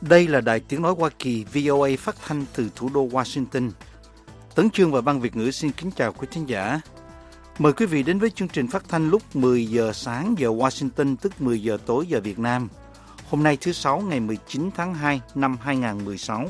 Đây là Đài Tiếng Nói Hoa Kỳ VOA phát thanh từ thủ đô Washington. Tấn Chương và Ban Việt ngữ xin kính chào quý thính giả. Mời quý vị đến với chương trình phát thanh lúc 10 giờ sáng giờ Washington, tức 10 giờ tối giờ Việt Nam. Hôm nay thứ Sáu ngày 19 tháng 2 năm 2016.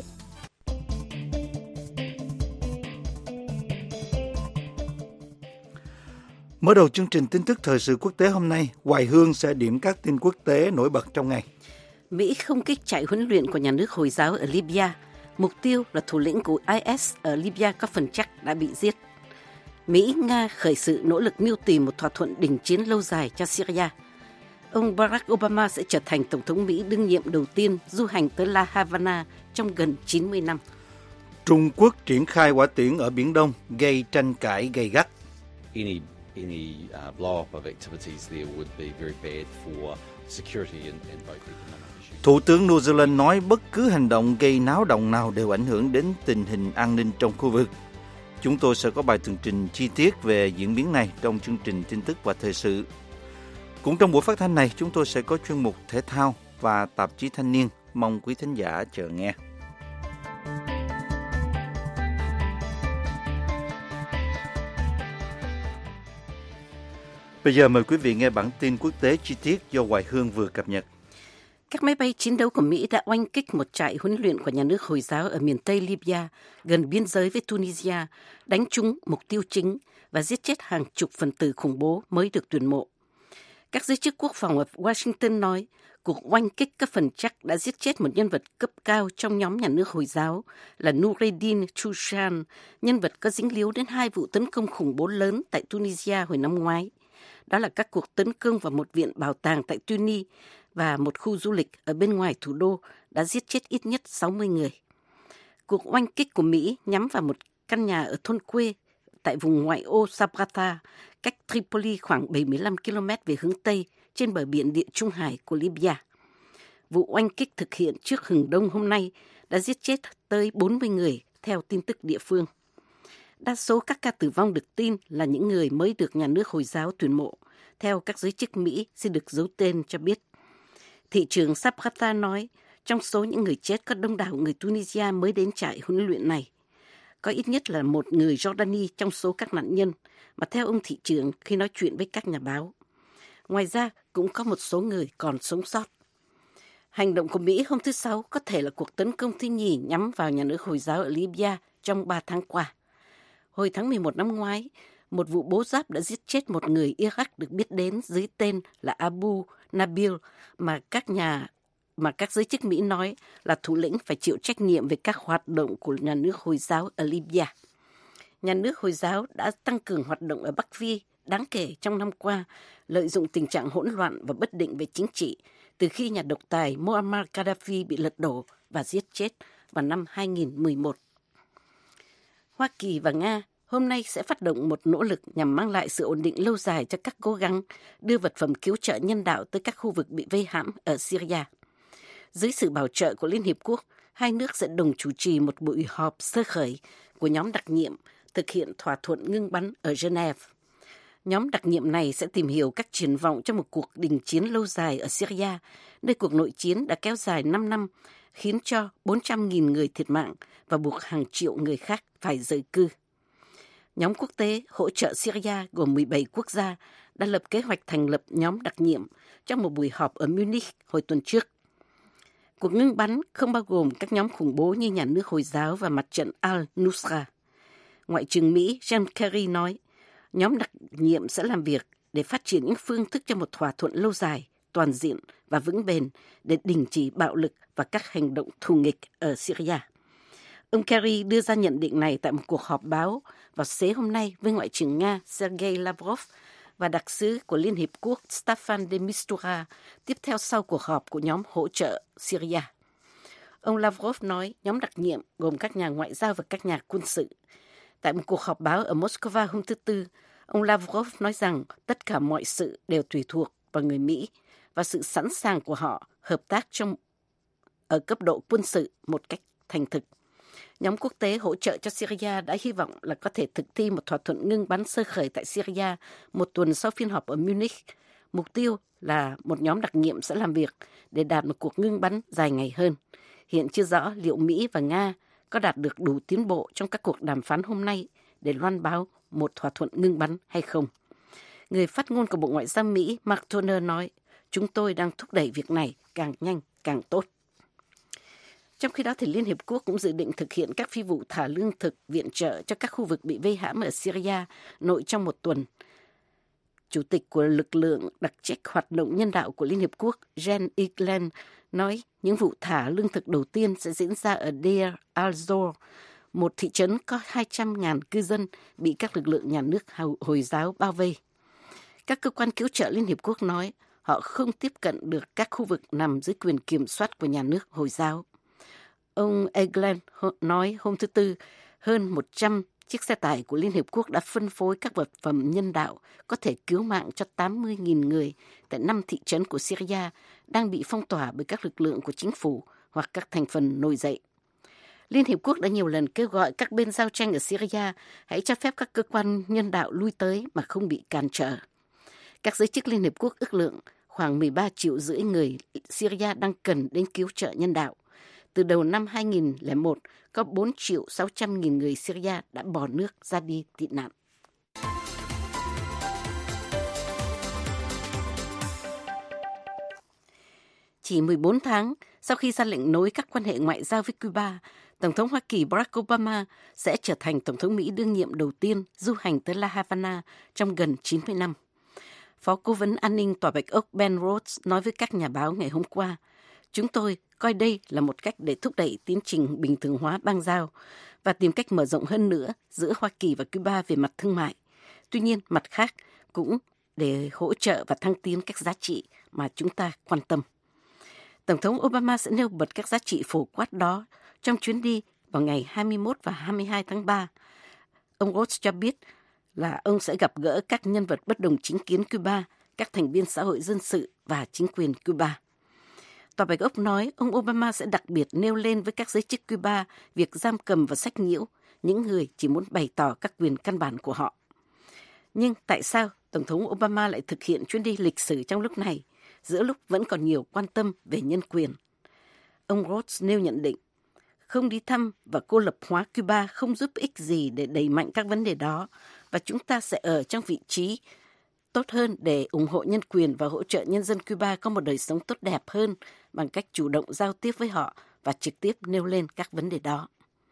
Mở đầu chương trình tin tức thời sự quốc tế hôm nay, Hoài Hương sẽ điểm các tin quốc tế nổi bật trong ngày. Mỹ không kích trại huấn luyện của nhà nước Hồi giáo ở Libya. Mục tiêu là thủ lĩnh của IS ở Libya có phần chắc đã bị giết. Mỹ, Nga khởi sự nỗ lực mưu tìm một thỏa thuận đình chiến lâu dài cho Syria. Ông Barack Obama sẽ trở thành Tổng thống Mỹ đương nhiệm đầu tiên du hành tới La Habana trong gần 90 năm. Trung Quốc triển khai hỏa tiễn ở Biển Đông gây tranh cãi gay gắt. Any blow-up of activities there would be very bad for security and both economic issues. Thủ tướng New Zealand nói bất cứ hành động gây náo động nào đều ảnh hưởng đến tình hình an ninh trong khu vực. Chúng tôi sẽ có bài tường trình chi tiết về diễn biến này trong chương trình tin tức và thời sự. Cũng trong buổi phát thanh này, chúng tôi sẽ có chuyên mục thể thao và tạp chí thanh niên. Mong quý thính giả chờ nghe. Bây giờ mời quý vị nghe bản tin quốc tế chi tiết do Hoài Hương vừa cập nhật. Các máy bay chiến đấu của Mỹ đã oanh kích một trại huấn luyện của nhà nước Hồi giáo ở miền Tây Libya, gần biên giới với Tunisia, đánh trúng mục tiêu chính và giết chết hàng chục phần tử khủng bố mới được tuyển mộ. Các giới chức quốc phòng ở Washington nói, cuộc oanh kích các phần chắc đã giết chết một nhân vật cấp cao trong nhóm nhà nước Hồi giáo là Nureddin Chushan, nhân vật có dính líu đến 2 vụ tấn công khủng bố lớn tại Tunisia hồi năm ngoái. Đó là các cuộc tấn công vào một viện bảo tàng tại Tunis và một khu du lịch ở bên ngoài thủ đô đã giết chết ít nhất 60 người. Cuộc oanh kích của Mỹ nhắm vào một căn nhà ở thôn quê tại vùng ngoại ô Sabratha, cách Tripoli khoảng 75 km về hướng Tây trên bờ biển Địa Trung Hải của Libya. Vụ oanh kích thực hiện trước hừng đông hôm nay đã giết chết tới 40 người theo tin tức địa phương. Đa số các ca tử vong được tin là những người mới được nhà nước Hồi giáo tuyển mộ, theo các giới chức Mỹ xin được giấu tên cho biết. Thị trưởng Sabratha nói, trong số những người chết có đông đảo người Tunisia mới đến trại huấn luyện này. Có ít nhất là một người Jordani trong số các nạn nhân, mà theo ông thị trưởng khi nói chuyện với các nhà báo. Ngoài ra, cũng có một số người còn sống sót. Hành động của Mỹ hôm thứ Sáu có thể là cuộc tấn công thứ nhì nhắm vào nhà nước Hồi giáo ở Libya trong 3 tháng qua. Hồi tháng 11 năm ngoái, một vụ bố giáp đã giết chết một người Iraq được biết đến dưới tên là Abu Nabil mà các giới chức Mỹ nói là thủ lĩnh phải chịu trách nhiệm về các hoạt động của nhà nước Hồi giáo ở Libya. Nhà nước Hồi giáo đã tăng cường hoạt động ở Bắc Phi đáng kể trong năm qua, lợi dụng tình trạng hỗn loạn và bất định về chính trị từ khi nhà độc tài Muammar Gaddafi bị lật đổ và giết chết vào năm 2011. Hoa Kỳ và Nga hôm nay sẽ phát động một nỗ lực nhằm mang lại sự ổn định lâu dài cho các cố gắng đưa vật phẩm cứu trợ nhân đạo tới các khu vực bị vây hãm ở Syria. Dưới sự bảo trợ của Liên Hiệp Quốc, hai nước sẽ đồng chủ trì một buổi họp sơ khởi của nhóm đặc nhiệm thực hiện thỏa thuận ngưng bắn ở Geneva. Nhóm đặc nhiệm này sẽ tìm hiểu các triển vọng cho một cuộc đình chiến lâu dài ở Syria, nơi cuộc nội chiến đã kéo dài 5 năm, khiến cho 400.000 người thiệt mạng và buộc hàng triệu người khác phải rời cư. Nhóm quốc tế hỗ trợ Syria gồm 17 quốc gia đã lập kế hoạch thành lập nhóm đặc nhiệm trong một buổi họp ở Munich hồi tuần trước. Cuộc ngưng bắn không bao gồm các nhóm khủng bố như nhà nước Hồi giáo và mặt trận Al-Nusra. Ngoại trưởng Mỹ John Kerry nói, nhóm đặc nhiệm sẽ làm việc để phát triển những phương thức cho một thỏa thuận lâu dài, toàn diện và vững bền để đình chỉ bạo lực và các hành động thù nghịch ở Syria. Ông Kerry đưa ra nhận định này tại một cuộc họp báo vào xế hôm nay với Ngoại trưởng Nga Sergei Lavrov và đặc sứ của Liên Hiệp Quốc Staffan de Mistura tiếp theo sau cuộc họp của nhóm hỗ trợ Syria. Ông Lavrov nói nhóm đặc nhiệm gồm các nhà ngoại giao và các nhà quân sự. Tại một cuộc họp báo ở Moscow hôm thứ Tư, ông Lavrov nói rằng tất cả mọi sự đều tùy thuộc vào người Mỹ và sự sẵn sàng của họ hợp tác ở cấp độ quân sự một cách thành thực. Nhóm quốc tế hỗ trợ cho Syria đã hy vọng là có thể thực thi một thỏa thuận ngưng bắn sơ khởi tại Syria một tuần sau phiên họp ở Munich. Mục tiêu là một nhóm đặc nhiệm sẽ làm việc để đạt một cuộc ngưng bắn dài ngày hơn. hiện chưa rõ liệu Mỹ và Nga có đạt được đủ tiến bộ trong các cuộc đàm phán hôm nay để loan báo một thỏa thuận ngưng bắn hay không. Người phát ngôn của Bộ Ngoại giao Mỹ Mark Toner nói, chúng tôi đang thúc đẩy việc này càng nhanh càng tốt. Trong khi đó, thì Liên Hiệp Quốc cũng dự định thực hiện các phi vụ thả lương thực viện trợ cho các khu vực bị vây hãm ở Syria nội trong một tuần. Chủ tịch của lực lượng đặc trách hoạt động nhân đạo của Liên Hiệp Quốc Jens Egeland nói những vụ thả lương thực đầu tiên sẽ diễn ra ở Deir al-Zor, một thị trấn có 200.000 cư dân bị các lực lượng nhà nước Hồi giáo bao vây. Các cơ quan cứu trợ Liên Hiệp Quốc nói họ không tiếp cận được các khu vực nằm dưới quyền kiểm soát của nhà nước Hồi giáo. Ông Egeland nói hôm thứ Tư, hơn 100 chiếc xe tải của Liên Hiệp Quốc đã phân phối các vật phẩm nhân đạo có thể cứu mạng cho 80.000 người tại 5 thị trấn của Syria đang bị phong tỏa bởi các lực lượng của chính phủ hoặc các thành phần nổi dậy. Liên Hiệp Quốc đã nhiều lần kêu gọi các bên giao tranh ở Syria hãy cho phép các cơ quan nhân đạo lui tới mà không bị cản trở. Các giới chức Liên Hiệp Quốc ước lượng khoảng 13,5 triệu người Syria đang cần đến cứu trợ nhân đạo. Từ đầu năm 2001, có 4.600.000 người Syria đã bỏ nước ra đi tị nạn. Chỉ 14 tháng sau khi ra lệnh nối các quan hệ ngoại giao với Cuba, Tổng thống Hoa Kỳ Barack Obama sẽ trở thành Tổng thống Mỹ đương nhiệm đầu tiên du hành tới La Habana trong gần 90 năm. Phó Cố vấn An ninh Tòa Bạch Ốc Ben Rhodes nói với các nhà báo ngày hôm qua, chúng tôi coi đây là một cách để thúc đẩy tiến trình bình thường hóa bang giao và tìm cách mở rộng hơn nữa giữa Hoa Kỳ và Cuba về mặt thương mại. Tuy nhiên, mặt khác cũng để hỗ trợ và thăng tiến các giá trị mà chúng ta quan tâm. Tổng thống Obama sẽ nêu bật các giá trị phổ quát đó trong chuyến đi vào ngày 21 và 22 tháng 3. Ông Rhodes cho biết là ông sẽ gặp gỡ các nhân vật bất đồng chính kiến Cuba, các thành viên xã hội dân sự và chính quyền Cuba. Tòa Bạch Ốc nói ông Obama sẽ đặc biệt nêu lên với các giới chức Cuba việc giam cầm và sách nhiễu những người chỉ muốn bày tỏ các quyền căn bản của họ. Nhưng tại sao Tổng thống Obama lại thực hiện chuyến đi lịch sử trong lúc này, giữa lúc vẫn còn nhiều quan tâm về nhân quyền? Ông Rhodes nêu nhận định, không đi thăm và cô lập hóa Cuba không giúp ích gì để đẩy mạnh các vấn đề đó, và chúng ta sẽ ở trong vị trí tốt hơn để ủng hộ nhân quyền và hỗ trợ nhân dân Cuba có một đời sống tốt đẹp hơn bằng cách chủ động giao tiếp với họ và trực tiếp nêu lên các vấn đề đó.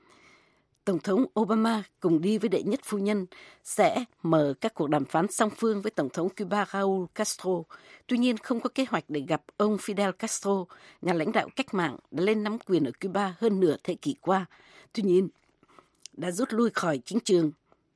Tổng thống Obama cùng đi với đệ nhất phu nhân sẽ mở các cuộc đàm phán song phương với Tổng thống Cuba Raúl Castro. Tuy nhiên không có kế hoạch để gặp ông Fidel Castro, nhà lãnh đạo cách mạng đã lên nắm quyền ở Cuba hơn nửa thế kỷ qua. Tuy nhiên, đã rút lui khỏi chính trường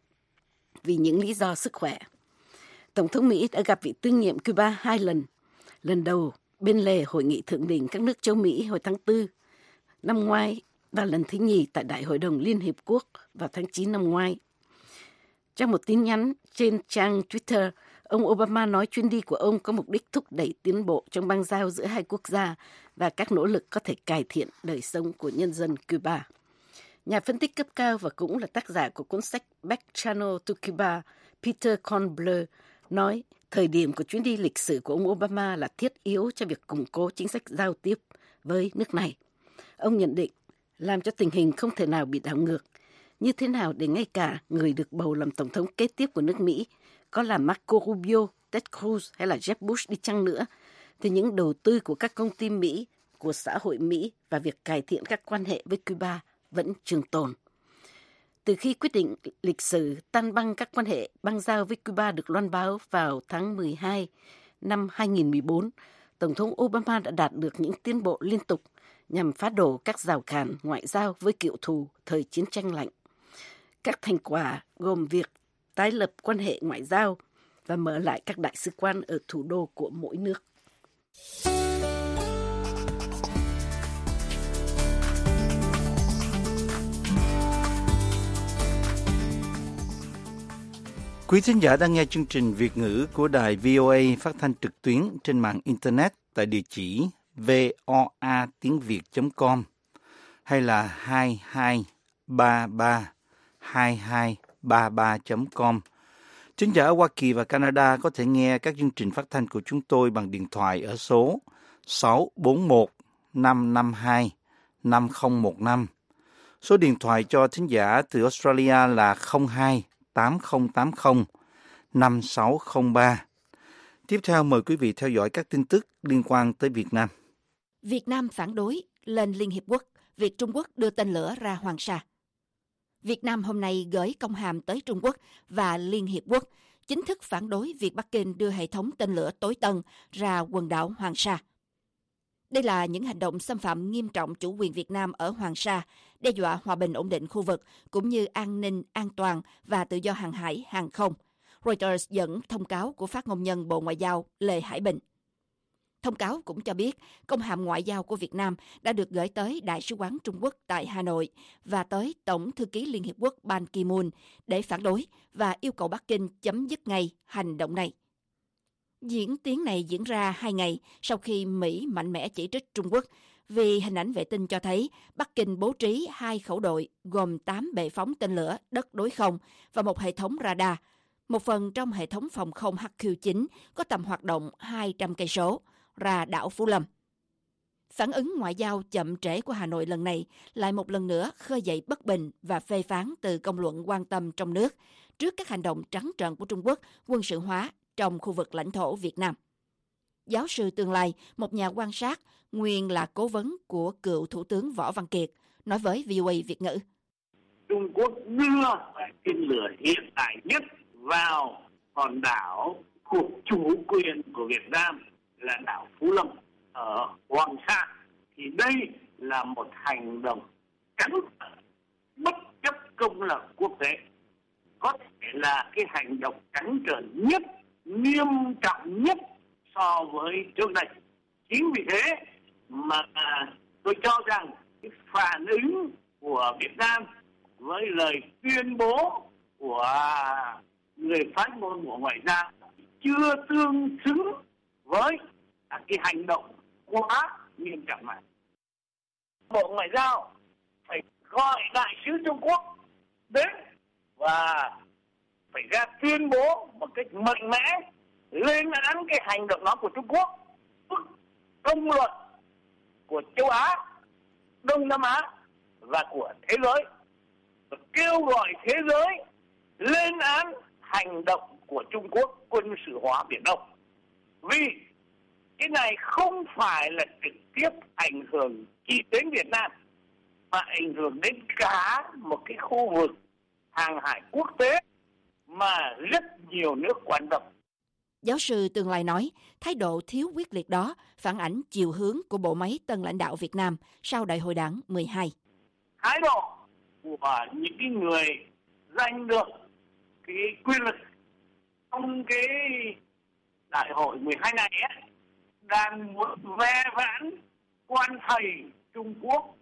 vì những lý do sức khỏe. Tổng thống Mỹ đã gặp vị tương nhiệm Cuba 2 lần. Lần đầu bên lề hội nghị thượng đỉnh các nước châu Mỹ hồi tháng 4 năm ngoái và lần thứ nhì tại Đại hội đồng Liên Hiệp Quốc vào tháng 9 năm ngoái. Trong một tin nhắn trên trang Twitter, ông Obama nói chuyến đi của ông có mục đích thúc đẩy tiến bộ trong bang giao giữa hai quốc gia và các nỗ lực có thể cải thiện đời sống của nhân dân Cuba. Nhà phân tích cấp cao và cũng là tác giả của cuốn sách Back Channel to Cuba, Peter Kornbluh, nói thời điểm của chuyến đi lịch sử của ông Obama là thiết yếu cho việc củng cố chính sách giao tiếp với nước này. Ông nhận định, làm cho tình hình không thể nào bị đảo ngược. Như thế nào để ngay cả người được bầu làm tổng thống kế tiếp của nước Mỹ, có là Marco Rubio, Ted Cruz hay là Jeb Bush đi chăng nữa, thì những đầu tư của các công ty Mỹ, của xã hội Mỹ và việc cải thiện các quan hệ với Cuba vẫn trường tồn. Từ khi quyết định lịch sử tan băng các quan hệ bang giao với Cuba được loan báo vào tháng 12 năm 2014, Tổng thống Obama đã đạt được những tiến bộ liên tục nhằm phá đổ các rào cản ngoại giao với cựu thù thời chiến tranh lạnh. Các thành quả gồm việc tái lập quan hệ ngoại giao và mở lại các đại sứ quan ở thủ đô của mỗi nước. Quý thính giả đang nghe chương trình Việt ngữ của đài VOA phát thanh trực tuyến trên mạng Internet tại địa chỉ voatiengviet.com hay là 22332233.com. Thính giả ở Hoa Kỳ và Canada có thể nghe các chương trình phát thanh của chúng tôi bằng điện thoại ở số 641 552 5015. Số điện thoại cho thính giả từ Australia là 02 8080 5603. Tiếp theo mời quý vị theo dõi các tin tức liên quan tới Việt Nam. Việt Nam phản đối lên Liên Hiệp Quốc việc Trung Quốc đưa tên lửa ra Hoàng Sa. Việt Nam hôm nay gửi công hàm tới Trung Quốc và Liên Hiệp Quốc chính thức phản đối việc Bắc Kinh đưa hệ thống tên lửa tối tân ra quần đảo Hoàng Sa. Đây là những hành động xâm phạm nghiêm trọng chủ quyền Việt Nam ở Hoàng Sa, đe dọa hòa bình ổn định khu vực, cũng như an ninh, an toàn và tự do hàng hải, hàng không. Reuters dẫn thông cáo của phát ngôn nhân Bộ Ngoại giao Lê Hải Bình. Thông cáo cũng cho biết công hàm ngoại giao của Việt Nam đã được gửi tới Đại sứ quán Trung Quốc tại Hà Nội và tới Tổng thư ký Liên Hiệp Quốc Ban Ki-moon để phản đối và yêu cầu Bắc Kinh chấm dứt ngay hành động này. Diễn tiến này diễn ra 2 ngày sau khi Mỹ mạnh mẽ chỉ trích Trung Quốc vì hình ảnh vệ tinh cho thấy Bắc Kinh bố trí 2 khẩu đội gồm 8 bệ phóng tên lửa đất đối không và một hệ thống radar, một phần trong hệ thống phòng không HQ-9 có tầm hoạt động 200 cây số, ra đảo Phú Lâm. Phản ứng ngoại giao chậm trễ của Hà Nội lần này lại một lần nữa khơi dậy bất bình và phê phán từ công luận quan tâm trong nước trước các hành động trắng trợn của Trung Quốc quân sự hóa trong khu vực lãnh thổ Việt Nam. Giáo sư Tương Lai, một nhà quan sát, nguyên là cố vấn của cựu Thủ tướng Võ Văn Kiệt, nói với VOA Việt ngữ. Trung Quốc đưa tên lửa hiện đại nhất vào hòn đảo thuộc chủ quyền của Việt Nam là đảo Phú Lâm ở Hoàng Sa, thì đây là một hành động trắng bất chấp công luận quốc tế, có thể là cái hành động trắng trợn nhất, nghiêm trọng nhất so với trước đây. Chính vì thế mà tôi cho rằng cái phản ứng của Việt Nam với lời tuyên bố của người phát ngôn Bộ Ngoại giao chưa tương xứng với cái hành động quá nghiêm trọng này. Bộ Ngoại giao phải gọi đại sứ Trung Quốc đến và phải ra tuyên bố một cách mạnh mẽ lên án cái hành động đó của Trung Quốc, công luận của châu Á, Đông Nam Á và của thế giới, và kêu gọi thế giới lên án hành động của Trung Quốc quân sự hóa Biển Đông. Vì cái này không phải là trực tiếp ảnh hưởng chỉ đến Việt Nam, mà ảnh hưởng đến cả một cái khu vực hàng hải quốc tế mà rất nhiều nước quan tâm. Giáo sư Tương Lai nói, thái độ thiếu quyết liệt đó phản ánh chiều hướng của bộ máy tân lãnh đạo Việt Nam sau Đại hội Đảng 12. Thái độ của những cái người giành được cái quyền lực trong cái Đại hội 12 này ấy, đang muốn ve vãn quan thầy Trung Quốc,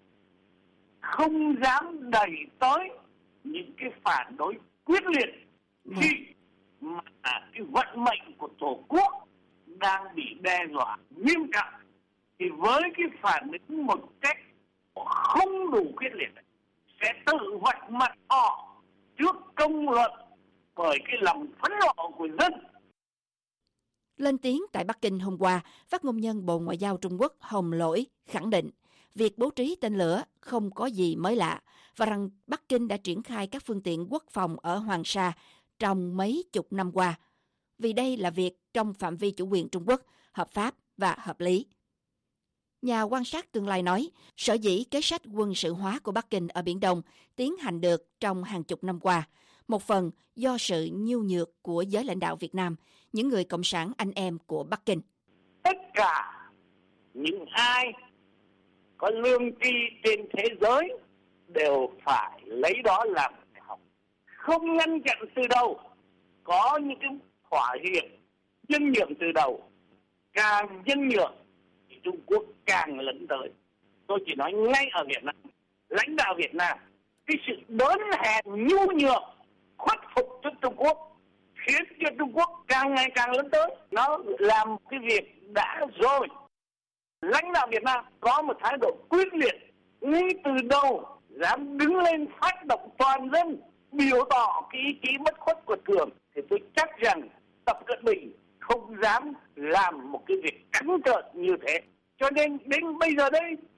không dám đẩy tới những cái phản đối quyết liệt khi mà cái vận mệnh của Tổ quốc đang bị đe dọa nghiêm trọng. Thì với cái phản ứng một cách không đủ quyết liệt sẽ tự vạch mặt họ trước công luận bởi cái lòng phẫn nộ của dân. Lên tiếng tại Bắc Kinh hôm qua, phát ngôn nhân Bộ Ngoại giao Trung Quốc Hồng Lỗi khẳng định việc bố trí tên lửa không có gì mới lạ và rằng Bắc Kinh đã triển khai các phương tiện quốc phòng ở Hoàng Sa trong mấy chục năm qua, vì đây là việc trong phạm vi chủ quyền Trung Quốc, hợp pháp và hợp lý. Nhà quan sát Tương Lai nói, sở dĩ kế sách quân sự hóa của Bắc Kinh ở Biển Đông tiến hành được trong hàng chục năm qua, một phần do sự nhu nhược của giới lãnh đạo Việt Nam, những người cộng sản anh em của Bắc Kinh. Tất cả những ai có lương tri trên thế giới đều phải lấy đó làm bài học. Không ngăn chặn từ đầu, có những cái thỏa hiệp, nhân nhượng từ đầu. Càng nhân nhượng thì Trung Quốc càng lấn tới. Tôi chỉ nói ngay ở Việt Nam, lãnh đạo Việt Nam, cái sự đớn hèn nhu nhược, khuất phục trước Trung Quốc khiến cho Trung Quốc càng ngày càng lớn tới. Nó làm cái việc đã rồi. Lãnh đạo Việt Nam có một thái độ quyết liệt ngay từ đầu, dám đứng lên phát động toàn dân, biểu tỏ cái ý chí bất khuất của Thường, thì tôi chắc rằng Tập Cận Bình không dám làm một cái việc trắng trợn như thế. Cho nên đến bây giờ đây,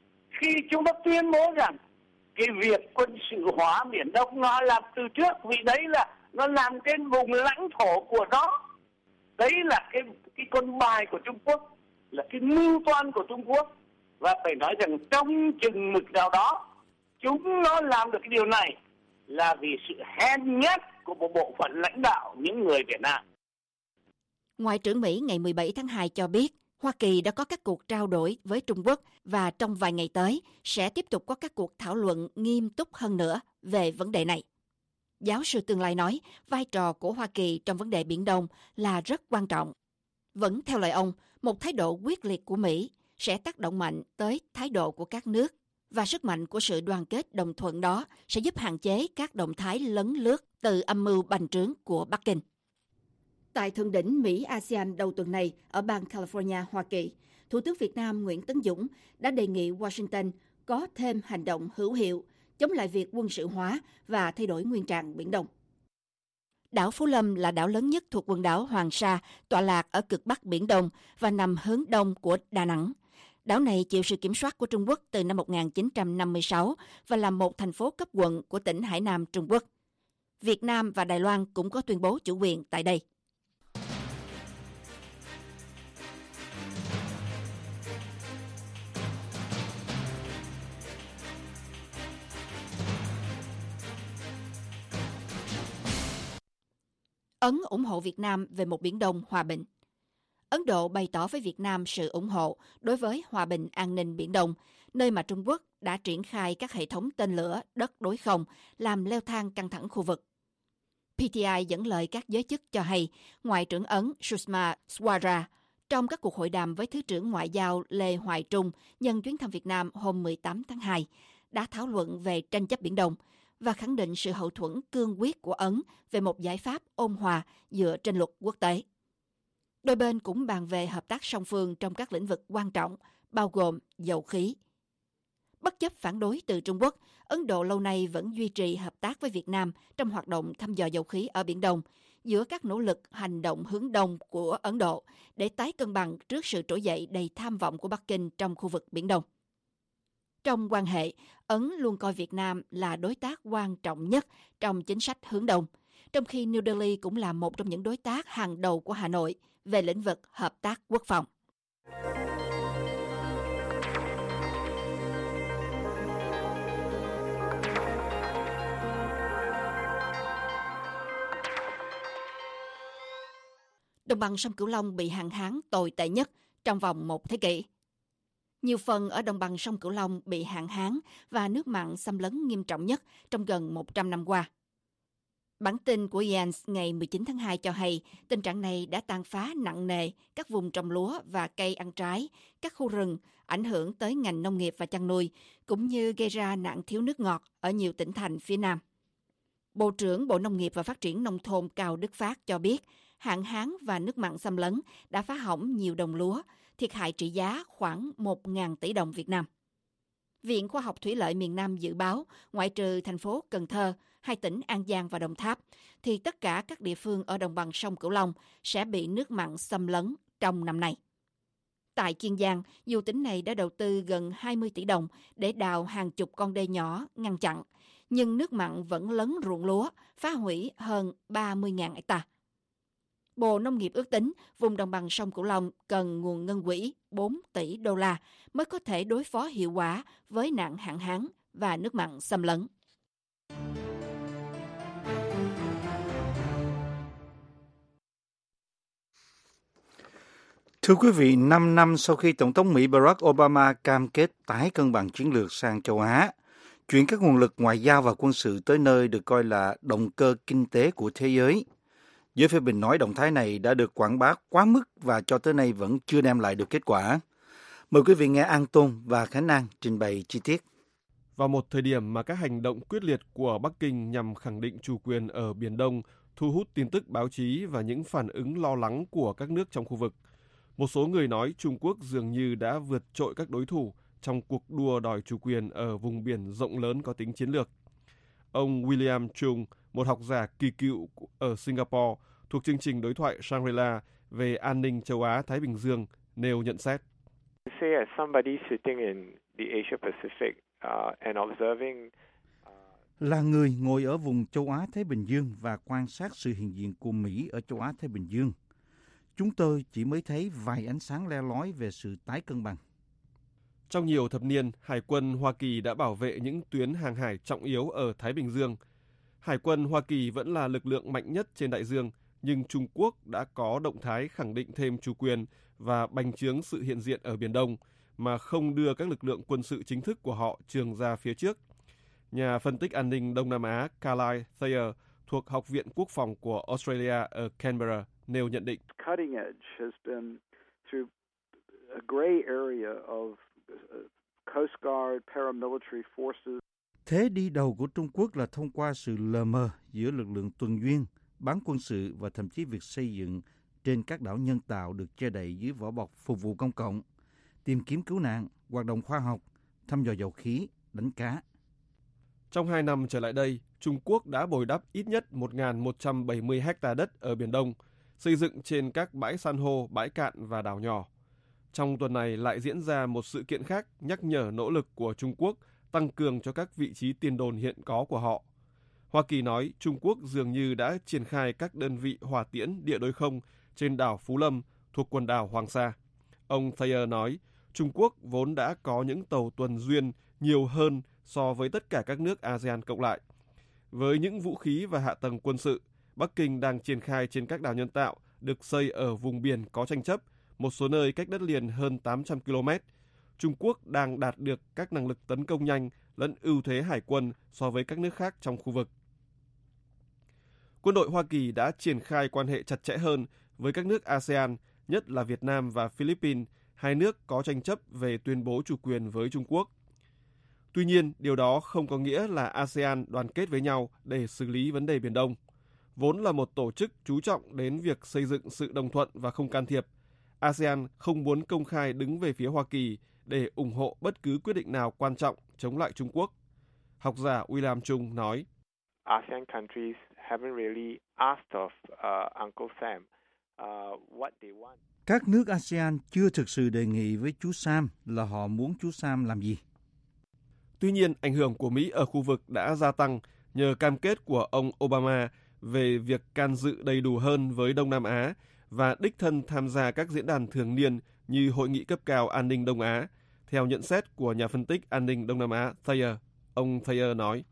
khi chúng ta tuyên bố rằng cái việc quân sự hóa Biển Đông nó làm từ trước, vì đấy là nó làm trên vùng lãnh thổ của nó. Đấy là cái con bài của Trung Quốc, là cái mưu toan của Trung Quốc. Và phải nói rằng trong chừng mực nào đó, chúng nó làm được cái điều này là vì sự hèn nhát của một bộ phận lãnh đạo những người Việt Nam. Ngoại trưởng Mỹ ngày 17 tháng 2 cho biết, Hoa Kỳ đã có các cuộc trao đổi với Trung Quốc và trong vài ngày tới sẽ tiếp tục có các cuộc thảo luận nghiêm túc hơn nữa về vấn đề này. Giáo sư tương lai nói, vai trò của Hoa Kỳ trong vấn đề Biển Đông là rất quan trọng. Vẫn theo lời ông, một thái độ quyết liệt của Mỹ sẽ tác động mạnh tới thái độ của các nước, và sức mạnh của sự đoàn kết đồng thuận đó sẽ giúp hạn chế các động thái lấn lướt từ âm mưu bành trướng của Bắc Kinh. Tại thượng đỉnh Mỹ-ASEAN đầu tuần này ở bang California, Hoa Kỳ, Thủ tướng Việt Nam Nguyễn Tấn Dũng đã đề nghị Washington có thêm hành động hữu hiệu chống lại việc quân sự hóa và thay đổi nguyên trạng Biển Đông. Đảo Phú Lâm là đảo lớn nhất thuộc quần đảo Hoàng Sa, tọa lạc ở cực Bắc Biển Đông và nằm hướng đông của Đà Nẵng. Đảo này chịu sự kiểm soát của Trung Quốc từ năm 1956 và là một thành phố cấp quận của tỉnh Hải Nam, Trung Quốc. Việt Nam và Đài Loan cũng có tuyên bố chủ quyền tại đây. Ấn ủng hộ Việt Nam về một Biển Đông hòa bình. Ấn Độ bày tỏ với Việt Nam sự ủng hộ đối với hòa bình an ninh Biển Đông, nơi mà Trung Quốc đã triển khai các hệ thống tên lửa đất đối không, làm leo thang căng thẳng khu vực. PTI dẫn lời các giới chức cho hay, Ngoại trưởng Ấn Sushma Swaraj trong các cuộc hội đàm với Thứ trưởng Ngoại giao Lê Hoài Trung nhân chuyến thăm Việt Nam hôm 18 tháng 2, đã thảo luận về tranh chấp Biển Đông và khẳng định sự hậu thuẫn cương quyết của Ấn về một giải pháp ôn hòa dựa trên luật quốc tế. Đôi bên cũng bàn về hợp tác song phương trong các lĩnh vực quan trọng, bao gồm dầu khí. Bất chấp phản đối từ Trung Quốc, Ấn Độ lâu nay vẫn duy trì hợp tác với Việt Nam trong hoạt động thăm dò dầu khí ở Biển Đông, giữa các nỗ lực hành động hướng đông của Ấn Độ để tái cân bằng trước sự trỗi dậy đầy tham vọng của Bắc Kinh trong khu vực Biển Đông. Trong quan hệ, Ấn luôn coi Việt Nam là đối tác quan trọng nhất trong chính sách hướng đông, trong khi New Delhi cũng là một trong những đối tác hàng đầu của Hà Nội về lĩnh vực hợp tác quốc phòng. Đồng bằng sông Cửu Long bị hạn hán tồi tệ nhất trong vòng một thế kỷ. Nhiều phần ở đồng bằng sông Cửu Long bị hạn hán và nước mặn xâm lấn nghiêm trọng nhất trong gần 100 năm qua. Bản tin của Jens ngày 19 tháng 2 cho hay tình trạng này đã tàn phá nặng nề các vùng trồng lúa và cây ăn trái, các khu rừng, ảnh hưởng tới ngành nông nghiệp và chăn nuôi, cũng như gây ra nạn thiếu nước ngọt ở nhiều tỉnh thành phía Nam. Bộ trưởng Bộ Nông nghiệp và Phát triển Nông thôn Cao Đức Phát cho biết hạn hán và nước mặn xâm lấn đã phá hỏng nhiều đồng lúa, thiệt hại trị giá khoảng 1.000 tỷ đồng Việt Nam. Viện Khoa học Thủy lợi miền Nam dự báo, ngoại trừ thành phố Cần Thơ, hai tỉnh An Giang và Đồng Tháp, thì tất cả các địa phương ở đồng bằng sông Cửu Long sẽ bị nước mặn xâm lấn trong năm nay. Tại Kiên Giang, dù tỉnh này đã đầu tư gần 20 tỷ đồng để đào hàng chục con đê nhỏ ngăn chặn, nhưng nước mặn vẫn lấn ruộng lúa, phá hủy hơn 30.000 hectare. Bộ Nông nghiệp ước tính vùng đồng bằng sông Cửu Long cần nguồn ngân quỹ 4 tỷ đô la mới có thể đối phó hiệu quả với nạn hạn hán và nước mặn xâm lấn. Thưa quý vị, 5 năm sau khi Tổng thống Mỹ Barack Obama cam kết tái cân bằng chiến lược sang châu Á, chuyển các nguồn lực ngoại giao và quân sự tới nơi được coi là động cơ kinh tế của thế giới, giới phê bình nói động thái này đã được quảng bá quá mức và cho tới nay vẫn chưa đem lại được kết quả. Mời quý vị nghe An Tôn và Khánh An trình bày chi tiết. Vào một thời điểm mà các hành động quyết liệt của Bắc Kinh nhằm khẳng định chủ quyền ở Biển Đông thu hút tin tức báo chí và những phản ứng lo lắng của các nước trong khu vực, một số người nói Trung Quốc dường như đã vượt trội các đối thủ trong cuộc đua đòi chủ quyền ở vùng biển rộng lớn có tính chiến lược. Ông William Chung, một học giả kỳ cựu ở Singapore thuộc chương trình đối thoại Shangri-La về an ninh châu Á-Thái Bình Dương, nêu nhận xét. the Asia Pacific and observing là người ngồi ở vùng châu Á-Thái Bình Dương và quan sát sự hiện diện của Mỹ ở châu Á-Thái Bình Dương, chúng tôi chỉ mới thấy vài ánh sáng le lói về sự tái cân bằng. Trong nhiều thập niên, Hải quân Hoa Kỳ đã bảo vệ những tuyến hàng hải trọng yếu ở Thái Bình Dương. Hải quân Hoa Kỳ vẫn là lực lượng mạnh nhất trên đại dương, nhưng Trung Quốc đã có động thái khẳng định thêm chủ quyền và bành trướng sự hiện diện ở Biển Đông, mà không đưa các lực lượng quân sự chính thức của họ chườm ra phía trước. Nhà phân tích an ninh Đông Nam Á Carly Thayer thuộc Học viện Quốc phòng của Australia ở Canberra nêu nhận định. Thế đi đầu của Trung Quốc là thông qua sự lờ mờ giữa lực lượng tuần duyên, bán quân sự và thậm chí việc xây dựng trên các đảo nhân tạo được che đậy dưới vỏ bọc phục vụ công cộng, tìm kiếm cứu nạn, hoạt động khoa học, thăm dò dầu khí, đánh cá. Trong 2 năm trở lại đây, Trung Quốc đã bồi đắp ít nhất 1.170 hectare đất ở Biển Đông, xây dựng trên các bãi san hô, bãi cạn và đảo nhỏ. Trong tuần này lại diễn ra một sự kiện khác nhắc nhở nỗ lực của Trung Quốc tăng cường cho các vị trí tiền đồn hiện có của họ. Hoa Kỳ nói Trung Quốc dường như đã triển khai các đơn vị hỏa tiễn địa đối không trên đảo Phú Lâm thuộc quần đảo Hoàng Sa. Ông Thayer nói Trung Quốc vốn đã có những tàu tuần duyên nhiều hơn so với tất cả các nước ASEAN cộng lại. Với những vũ khí và hạ tầng quân sự, Bắc Kinh đang triển khai trên các đảo nhân tạo được xây ở vùng biển có tranh chấp, một số nơi cách đất liền hơn 800 km. Trung Quốc đang đạt được các năng lực tấn công nhanh lẫn ưu thế hải quân so với các nước khác trong khu vực. Quân đội Hoa Kỳ đã triển khai quan hệ chặt chẽ hơn với các nước ASEAN, nhất là Việt Nam và Philippines, hai nước có tranh chấp về tuyên bố chủ quyền với Trung Quốc. Tuy nhiên, điều đó không có nghĩa là ASEAN đoàn kết với nhau để xử lý vấn đề Biển Đông. Vốn là một tổ chức chú trọng đến việc xây dựng sự đồng thuận và không can thiệp, ASEAN không muốn công khai đứng về phía Hoa Kỳ để ủng hộ bất cứ quyết định nào quan trọng chống lại Trung Quốc. Học giả William Chung nói, ASEAN countries haven't really asked of Uncle Sam what they want. Các nước ASEAN chưa thực sự đề nghị với chú Sam là họ muốn chú Sam làm gì. Tuy nhiên, ảnh hưởng của Mỹ ở khu vực đã gia tăng nhờ cam kết của ông Obama về việc can dự đầy đủ hơn với Đông Nam Á và đích thân tham gia các diễn đàn thường niên như Hội nghị cấp cao an ninh Đông Á. Theo nhận xét của nhà phân tích an ninh Đông Nam Á Thayer, ông Thayer nói,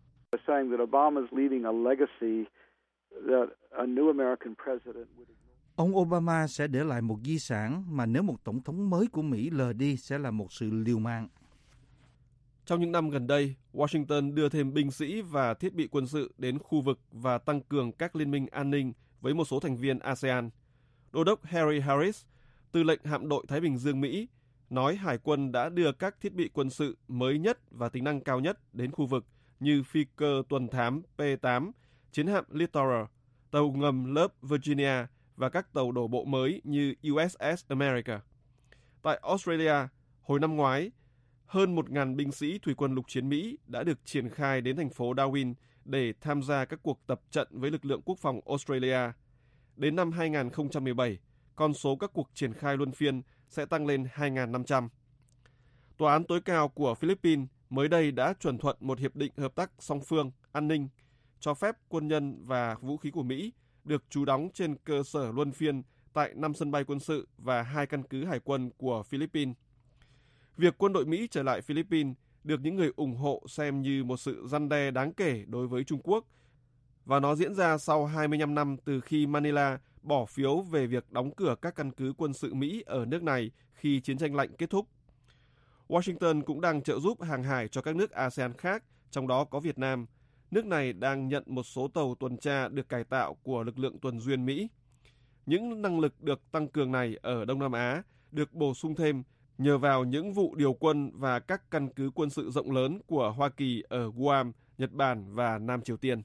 ông Obama sẽ để lại một di sản mà nếu một tổng thống mới của Mỹ lờ đi sẽ là một sự liều mạng. Trong những năm gần đây, Washington đưa thêm binh sĩ và thiết bị quân sự đến khu vực và tăng cường các liên minh an ninh với một số thành viên ASEAN. Đô đốc Harry Harris, tư lệnh hạm đội Thái Bình Dương Mỹ, nói Hải quân đã đưa các thiết bị quân sự mới nhất và tính năng cao nhất đến khu vực như phi cơ tuần thám P-8, chiến hạm Littoral, tàu ngầm lớp Virginia và các tàu đổ bộ mới như USS America. Tại Australia, hồi năm ngoái, hơn 1.000 binh sĩ thủy quân lục chiến Mỹ đã được triển khai đến thành phố Darwin để tham gia các cuộc tập trận với lực lượng quốc phòng Australia. Đến năm 2017, con số các cuộc triển khai luân phiên sẽ tăng lên 2.500. Tòa án tối cao của Philippines mới đây đã chuẩn thuận một hiệp định hợp tác song phương an ninh, cho phép quân nhân và vũ khí của Mỹ được trú đóng trên cơ sở luân phiên tại 5 sân bay quân sự và 2 căn cứ hải quân của Philippines. Việc quân đội Mỹ trở lại Philippines được những người ủng hộ xem như một sự răn đe đáng kể đối với Trung Quốc, và nó diễn ra sau 25 năm từ khi Manila bỏ phiếu về việc đóng cửa các căn cứ quân sự Mỹ ở nước này khi chiến tranh lạnh kết thúc. Washington cũng đang trợ giúp hàng hải cho các nước ASEAN khác, trong đó có Việt Nam. Nước này đang nhận một số tàu tuần tra được cải tạo của lực lượng tuần duyên Mỹ. Những năng lực được tăng cường này ở Đông Nam Á được bổ sung thêm nhờ vào những vụ điều quân và các căn cứ quân sự rộng lớn của Hoa Kỳ ở Guam, Nhật Bản và Nam Triều Tiên.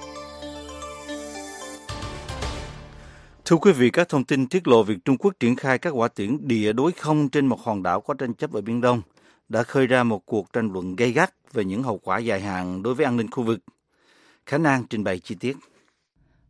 Thưa quý vị, các thông tin tiết lộ việc Trung Quốc triển khai các hỏa tiễn địa đối không trên một hòn đảo có tranh chấp ở Biển Đông đã khơi ra một cuộc tranh luận gay gắt về những hậu quả dài hạn đối với an ninh khu vực. Khả năng trình bày chi tiết.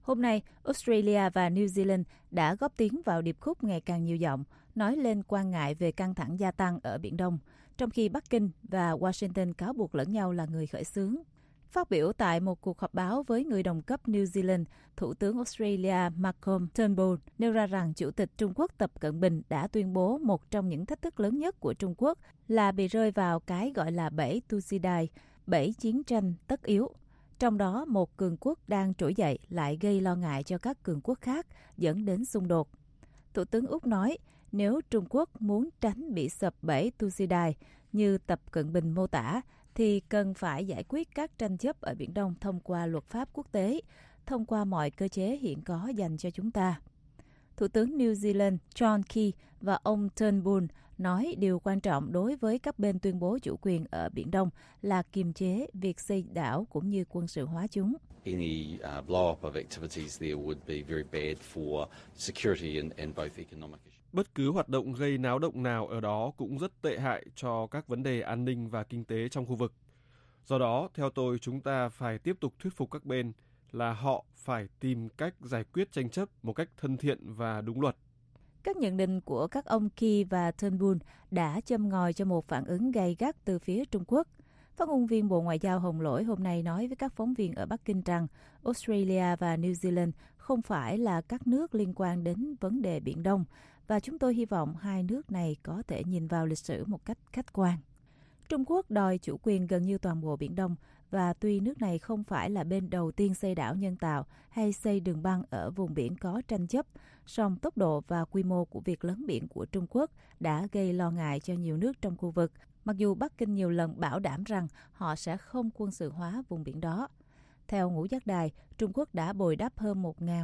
Hôm nay, Australia và New Zealand đã góp tiếng vào điệp khúc ngày càng nhiều giọng, nói lên quan ngại về căng thẳng gia tăng ở Biển Đông, trong khi Bắc Kinh và Washington cáo buộc lẫn nhau là người khởi xướng. Phát biểu tại một cuộc họp báo với người đồng cấp New Zealand, Thủ tướng Australia Malcolm Turnbull nêu ra rằng Chủ tịch Trung Quốc Tập Cận Bình đã tuyên bố một trong những thách thức lớn nhất của Trung Quốc là bị rơi vào cái gọi là bẫy Thucydides, bẫy chiến tranh tất yếu. Trong đó, một cường quốc đang trỗi dậy lại gây lo ngại cho các cường quốc khác, dẫn đến xung đột. Thủ tướng Úc nói, nếu Trung Quốc muốn tránh bị sập bẫy Thucydides như Tập Cận Bình mô tả, thì cần phải giải quyết các tranh chấp ở Biển Đông thông qua luật pháp quốc tế, thông qua mọi cơ chế hiện có dành cho chúng ta. Thủ tướng New Zealand John Key và ông Turnbull nói điều quan trọng đối với các bên tuyên bố chủ quyền ở Biển Đông là kiềm chế việc xây đảo cũng như quân sự hóa chúng. Any blow up of activities there would be very bad for security and both economic issues. Bất cứ hoạt động gây náo động nào ở đó cũng rất tệ hại cho các vấn đề an ninh và kinh tế trong khu vực. Do đó, theo tôi, chúng ta phải tiếp tục thuyết phục các bên là họ phải tìm cách giải quyết tranh chấp một cách thân thiện và đúng luật. Các nhận định của các ông Key và Turnbull đã châm ngòi cho một phản ứng gay gắt từ phía Trung Quốc. Phát ngôn viên Bộ Ngoại giao Hồng Lỗi hôm nay nói với các phóng viên ở Bắc Kinh rằng Australia và New Zealand không phải là các nước liên quan đến vấn đề Biển Đông, và chúng tôi hy vọng hai nước này có thể nhìn vào lịch sử một cách khách quan. Trung Quốc đòi chủ quyền gần như toàn bộ Biển Đông, và tuy nước này không phải là bên đầu tiên xây đảo nhân tạo hay xây đường băng ở vùng biển có tranh chấp, song tốc độ và quy mô của việc lấn biển của Trung Quốc đã gây lo ngại cho nhiều nước trong khu vực, mặc dù Bắc Kinh nhiều lần bảo đảm rằng họ sẽ không quân sự hóa vùng biển đó. Theo Ngũ Giác Đài, Trung Quốc đã bồi đắp hơn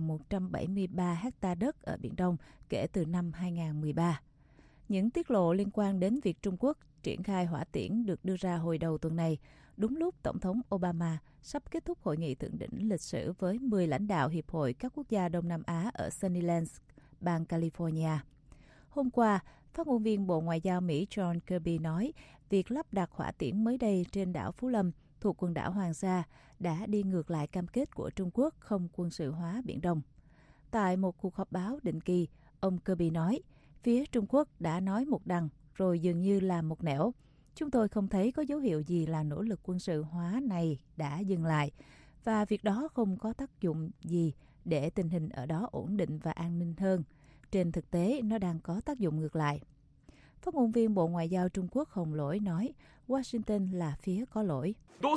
1.173 hectare đất ở Biển Đông kể từ năm 2013. Những tiết lộ liên quan đến việc Trung Quốc triển khai hỏa tiễn được đưa ra hồi đầu tuần này, đúng lúc Tổng thống Obama sắp kết thúc hội nghị thượng đỉnh lịch sử với 10 lãnh đạo Hiệp hội các quốc gia Đông Nam Á ở Sunnylands, bang California. Hôm qua, phát ngôn viên Bộ Ngoại giao Mỹ John Kirby nói việc lắp đặt hỏa tiễn mới đây trên đảo Phú Lâm thuộc quần đảo Hoàng Sa đã đi ngược lại cam kết của Trung Quốc không quân sự hóa Biển Đông. Tại một cuộc họp báo định kỳ, ông Kirby nói, phía Trung Quốc đã nói một đằng rồi dường như làm một nẻo. Chúng tôi không thấy có dấu hiệu gì là nỗ lực quân sự hóa này đã dừng lại, và việc đó không có tác dụng gì để tình hình ở đó ổn định và an ninh hơn. Trên thực tế, nó đang có tác dụng ngược lại. Phát ngôn viên Bộ Ngoại giao Trung Quốc Hồng Lỗi nói Washington là phía có lỗi.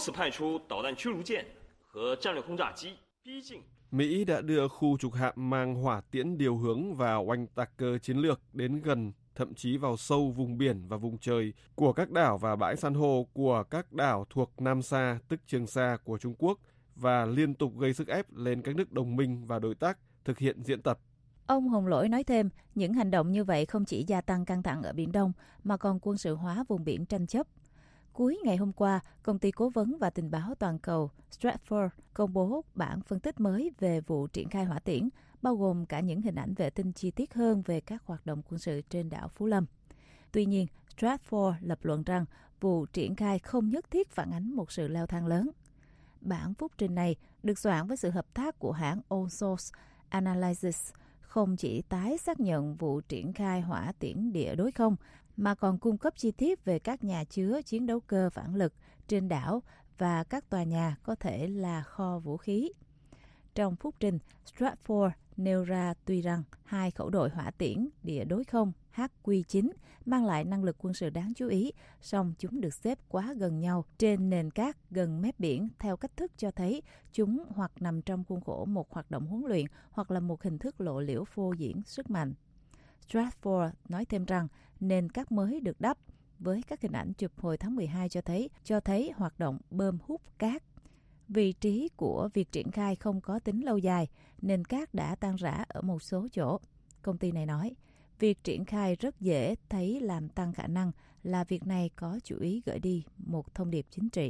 Mỹ đã đưa khu trục hạm mang hỏa tiễn điều hướng và oanh tạc cơ chiến lược đến gần, thậm chí vào sâu vùng biển và vùng trời của các đảo và bãi san hô của các đảo thuộc Nam Sa, tức Trường Sa của Trung Quốc, và liên tục gây sức ép lên các nước đồng minh và đối tác thực hiện diễn tập. Ông Hồng Lỗi nói thêm, những hành động như vậy không chỉ gia tăng căng thẳng ở Biển Đông, mà còn quân sự hóa vùng biển tranh chấp. Cuối ngày hôm qua, Công ty Cố vấn và Tình báo Toàn cầu Stratfor công bố bản phân tích mới về vụ triển khai hỏa tiễn, bao gồm cả những hình ảnh vệ tinh chi tiết hơn về các hoạt động quân sự trên đảo Phú Lâm. Tuy nhiên, Stratfor lập luận rằng vụ triển khai không nhất thiết phản ánh một sự leo thang lớn. Bản phúc trình này được soạn với sự hợp tác của hãng All Source Analysis, không chỉ tái xác nhận vụ triển khai hỏa tiễn địa đối không, mà còn cung cấp chi tiết về các nhà chứa chiến đấu cơ phản lực trên đảo và các tòa nhà có thể là kho vũ khí. Trong phúc trình, Stratfor nêu ra tuy rằng hai khẩu đội hỏa tiễn địa đối không HQ-9 mang lại năng lực quân sự đáng chú ý, song chúng được xếp quá gần nhau trên nền cát gần mép biển theo cách thức cho thấy chúng hoặc nằm trong khuôn khổ một hoạt động huấn luyện hoặc là một hình thức lộ liễu phô diễn sức mạnh. Stratfor nói thêm rằng nền cát mới được đắp với các hình ảnh chụp hồi tháng 12 cho thấy hoạt động bơm hút cát. Vị trí của việc triển khai không có tính lâu dài, nên cát đã tan rã ở một số chỗ. Công ty này nói, việc triển khai rất dễ thấy làm tăng khả năng là việc này có chủ ý gửi đi một thông điệp chính trị.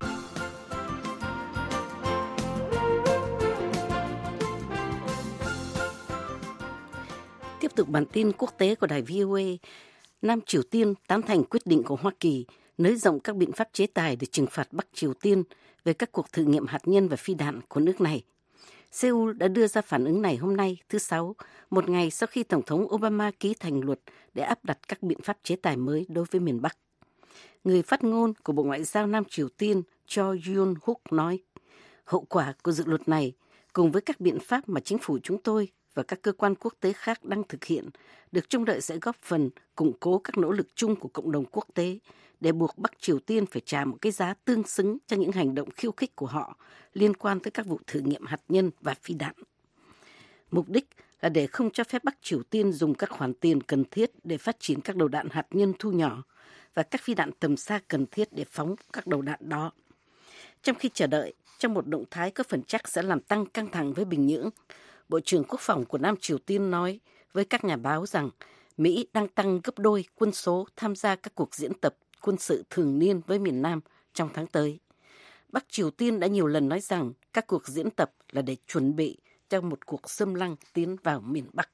Tiếp tục bản tin quốc tế của đài VOA, Nam Triều Tiên tán thành quyết định của Hoa Kỳ nới rộng các biện pháp chế tài để trừng phạt Bắc Triều Tiên về các cuộc thử nghiệm hạt nhân và phi đạn của nước này. Seoul đã đưa ra phản ứng này hôm nay, thứ Sáu, một ngày sau khi Tổng thống Obama ký thành luật để áp đặt các biện pháp chế tài mới đối với miền Bắc. Người phát ngôn của Bộ Ngoại giao Nam Triều Tiên Cho Yoon-hook nói, hậu quả của dự luật này, cùng với các biện pháp mà chính phủ chúng tôi và các cơ quan quốc tế khác đang thực hiện, được trông đợi sẽ góp phần củng cố các nỗ lực chung của cộng đồng quốc tế để buộc Bắc Triều Tiên phải trả một cái giá tương xứng cho những hành động khiêu khích của họ liên quan tới các vụ thử nghiệm hạt nhân và phi đạn. Mục đích là để không cho phép Bắc Triều Tiên dùng các khoản tiền cần thiết để phát triển các đầu đạn hạt nhân thu nhỏ và các phi đạn tầm xa cần thiết để phóng các đầu đạn đó. Trong khi chờ đợi, trong một động thái có phần chắc sẽ làm tăng căng thẳng với Bình Nhưỡng, Bộ trưởng Quốc phòng của Nam Triều Tiên nói với các nhà báo rằng Mỹ đang tăng gấp đôi quân số tham gia các cuộc diễn tập quân sự thường niên với miền Nam trong tháng tới. Bắc Triều Tiên đã nhiều lần nói rằng các cuộc diễn tập là để chuẩn bị cho một cuộc xâm lăng tiến vào miền Bắc.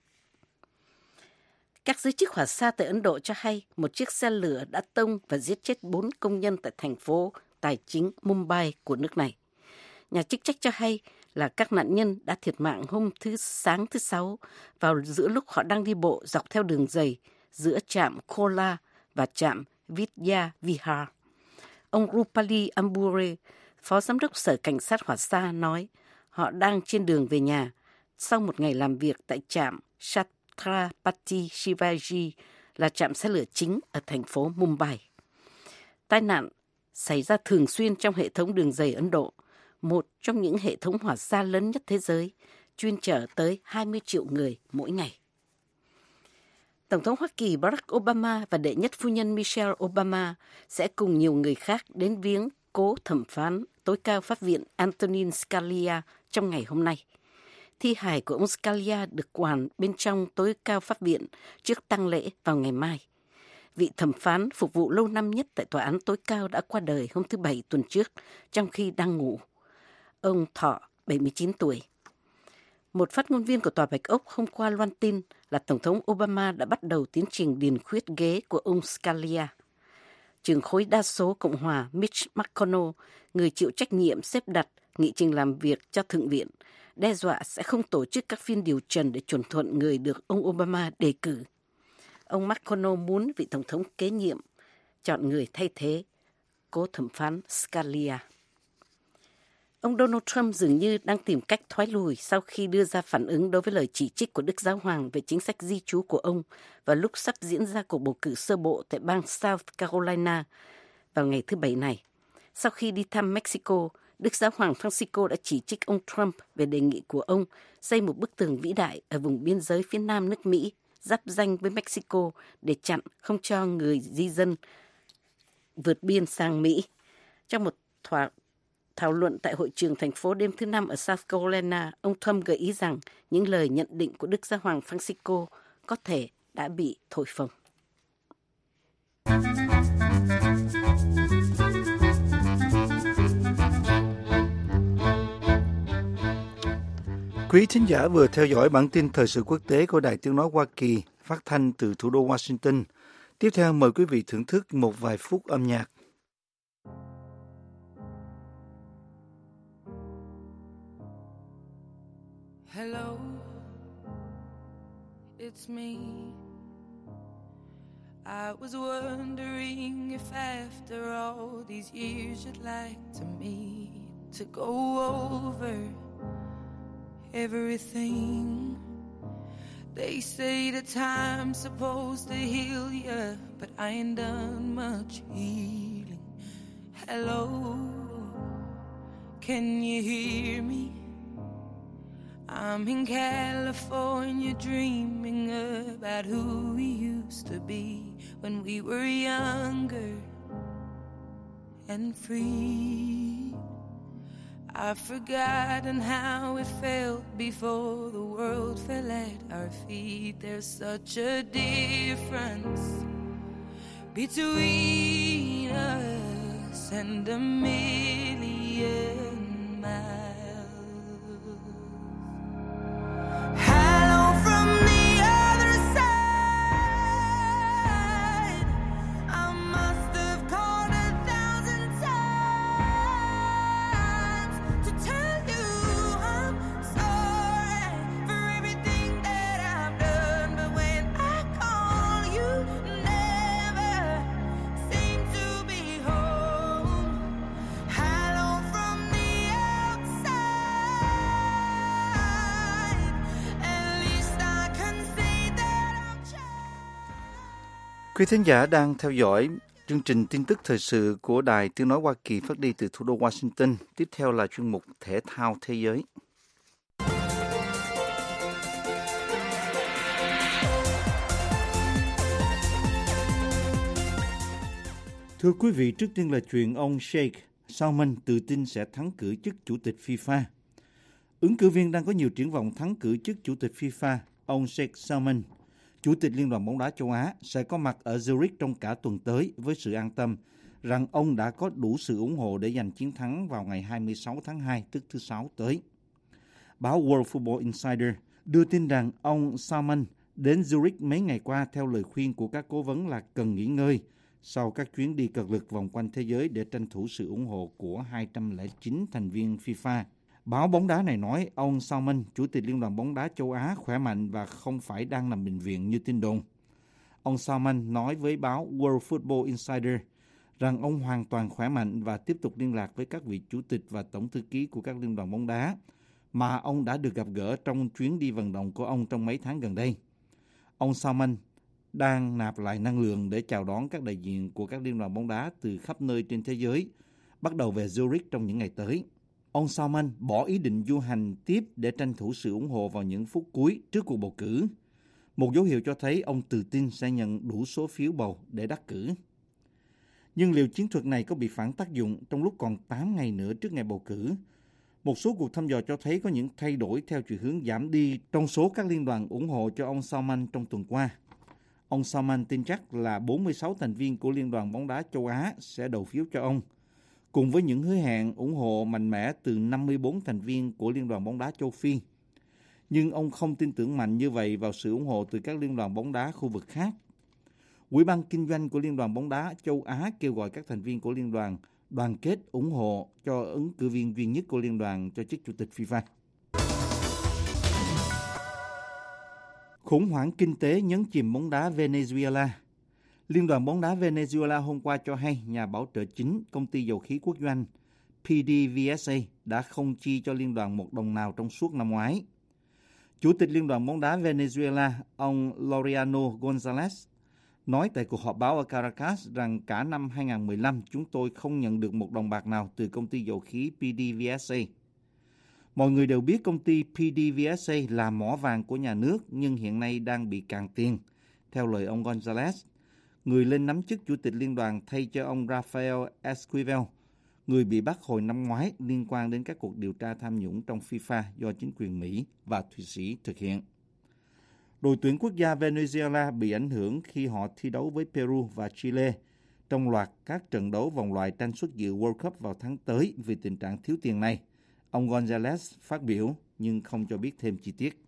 Các giới chức hỏa xa tại Ấn Độ cho hay một chiếc xe lửa đã tông và giết chết 4 công nhân tại thành phố tài chính Mumbai của nước này. Nhà chức trách cho hay là các nạn nhân đã thiệt mạng sáng thứ Sáu vào giữa lúc họ đang đi bộ dọc theo đường dày giữa trạm Kola và trạm Vidya Vihar. Ông Rupali Ambure, Phó Giám đốc Sở Cảnh sát Hỏa xa nói họ đang trên đường về nhà sau một ngày làm việc tại trạm Chhatrapati Shivaji là trạm xe lửa chính ở thành phố Mumbai. Tai nạn xảy ra thường xuyên trong hệ thống đường dày Ấn Độ, một trong những hệ thống hỏa xa lớn nhất thế giới, chuyên chở tới 20 triệu người mỗi ngày. Tổng thống Hoa Kỳ Barack Obama và đệ nhất phu nhân Michelle Obama sẽ cùng nhiều người khác đến viếng cố thẩm phán tối cao pháp viện Antonin Scalia trong ngày hôm nay. Thi hài của ông Scalia được quàn bên trong tối cao pháp viện trước tang lễ vào ngày mai. Vị thẩm phán phục vụ lâu năm nhất tại tòa án tối cao đã qua đời hôm thứ Bảy tuần trước trong khi đang ngủ. Ông thọ 79 tuổi. Một phát ngôn viên của Tòa Bạch Ốc hôm qua loan tin là Tổng thống Obama đã bắt đầu tiến trình điền khuyết ghế của ông Scalia. Trưởng khối đa số Cộng hòa Mitch McConnell, người chịu trách nhiệm xếp đặt nghị trình làm việc cho Thượng viện, đe dọa sẽ không tổ chức các phiên điều trần để chuẩn thuận người được ông Obama đề cử. Ông McConnell muốn vị Tổng thống kế nhiệm chọn người thay thế cố thẩm phán Scalia. Ông Donald Trump dường như đang tìm cách thoái lùi sau khi đưa ra phản ứng đối với lời chỉ trích của Đức Giáo Hoàng về chính sách di trú của ông vào lúc sắp diễn ra cuộc bầu cử sơ bộ tại bang South Carolina vào ngày thứ Bảy này. Sau khi đi thăm Mexico, Đức Giáo Hoàng Francisco đã chỉ trích ông Trump về đề nghị của ông xây một bức tường vĩ đại ở vùng biên giới phía nam nước Mỹ, giáp ranh với Mexico để chặn không cho người di dân vượt biên sang Mỹ. Trong một thảo luận tại hội trường thành phố đêm thứ Năm ở South Carolina, ông Trump gợi ý rằng những lời nhận định của Đức Giáo Hoàng Francisco có thể đã bị thổi phồng. Quý thính giả vừa theo dõi bản tin thời sự quốc tế của Đài Tiếng nói Hoa Kỳ phát thanh từ thủ đô Washington. Tiếp theo mời quý vị thưởng thức một vài phút âm nhạc. Hello, it's me. I was wondering if after all these years you'd like me to go over everything. They say the time's supposed to heal ya, but I ain't done much healing. Hello, can you hear me? I'm in California dreaming about who we used to be when we were younger and free. I've forgotten how it felt before the world fell at our feet. There's such a difference between us and a million miles. So Quý thính giả đang theo dõi chương trình tin tức thời sự của Đài Tiếng nói Hoa Kỳ phát đi từ thủ đô Washington. Tiếp theo là chuyên mục Thể thao thế giới. Thưa quý vị, trước tiên là chuyện ông Sheikh Salman tự tin sẽ thắng cử chức chủ tịch FIFA. Ứng cử viên đang có nhiều triển vọng thắng cử chức chủ tịch FIFA, ông Sheikh Salman, chủ tịch Liên đoàn bóng đá châu Á, sẽ có mặt ở Zurich trong cả tuần tới với sự an tâm rằng ông đã có đủ sự ủng hộ để giành chiến thắng vào ngày 26 tháng 2, tức thứ Sáu tới. Báo World Football Insider đưa tin rằng ông Salman đến Zurich mấy ngày qua theo lời khuyên của các cố vấn là cần nghỉ ngơi sau các chuyến đi cật lực vòng quanh thế giới để tranh thủ sự ủng hộ của 209 thành viên FIFA. Báo bóng đá này nói ông Salman, chủ tịch Liên đoàn bóng đá châu Á, khỏe mạnh và không phải đang nằm bệnh viện như tin đồn. Ông Salman nói với báo World Football Insider rằng ông hoàn toàn khỏe mạnh và tiếp tục liên lạc với các vị chủ tịch và tổng thư ký của các liên đoàn bóng đá mà ông đã được gặp gỡ trong chuyến đi vận động của ông trong mấy tháng gần đây. Ông Salman đang nạp lại năng lượng để chào đón các đại diện của các liên đoàn bóng đá từ khắp nơi trên thế giới, bắt đầu về Zurich trong những ngày tới. Ông Salman bỏ ý định du hành tiếp để tranh thủ sự ủng hộ vào những phút cuối trước cuộc bầu cử, một dấu hiệu cho thấy ông tự tin sẽ nhận đủ số phiếu bầu để đắc cử. Nhưng liệu chiến thuật này có bị phản tác dụng trong lúc còn 8 ngày nữa trước ngày bầu cử? Một số cuộc thăm dò cho thấy có những thay đổi theo chiều hướng giảm đi trong số các liên đoàn ủng hộ cho ông Salman trong tuần qua. Ông Salman tin chắc là 46 thành viên của Liên đoàn bóng đá châu Á sẽ đầu phiếu cho ông, cùng với những hứa hẹn ủng hộ mạnh mẽ từ 54 thành viên của Liên đoàn bóng đá châu Phi. Nhưng ông không tin tưởng mạnh như vậy vào sự ủng hộ từ các liên đoàn bóng đá khu vực khác. Ủy ban kinh doanh của Liên đoàn bóng đá châu Á kêu gọi các thành viên của liên đoàn đoàn kết ủng hộ cho ứng cử viên duy nhất của liên đoàn cho chức chủ tịch FIFA. Khủng hoảng kinh tế nhấn chìm bóng đá Venezuela. Liên đoàn bóng đá Venezuela hôm qua cho hay nhà bảo trợ chính, công ty dầu khí quốc doanh PDVSA, đã không chi cho liên đoàn một đồng nào trong suốt năm ngoái. Chủ tịch Liên đoàn bóng đá Venezuela, ông Laureano González, nói tại cuộc họp báo ở Caracas rằng cả năm 2015 chúng tôi không nhận được một đồng bạc nào từ công ty dầu khí PDVSA. Mọi người đều biết công ty PDVSA là mỏ vàng của nhà nước nhưng hiện nay đang bị cạn tiền, theo lời ông González, người lên nắm chức chủ tịch liên đoàn thay cho ông Rafael Esquivel, người bị bắt hồi năm ngoái liên quan đến các cuộc điều tra tham nhũng trong FIFA do chính quyền Mỹ và Thụy Sĩ thực hiện. Đội tuyển quốc gia Venezuela bị ảnh hưởng khi họ thi đấu với Peru và Chile trong loạt các trận đấu vòng loại tranh suất dự World Cup vào tháng tới vì tình trạng thiếu tiền này. Ông González phát biểu nhưng không cho biết thêm chi tiết.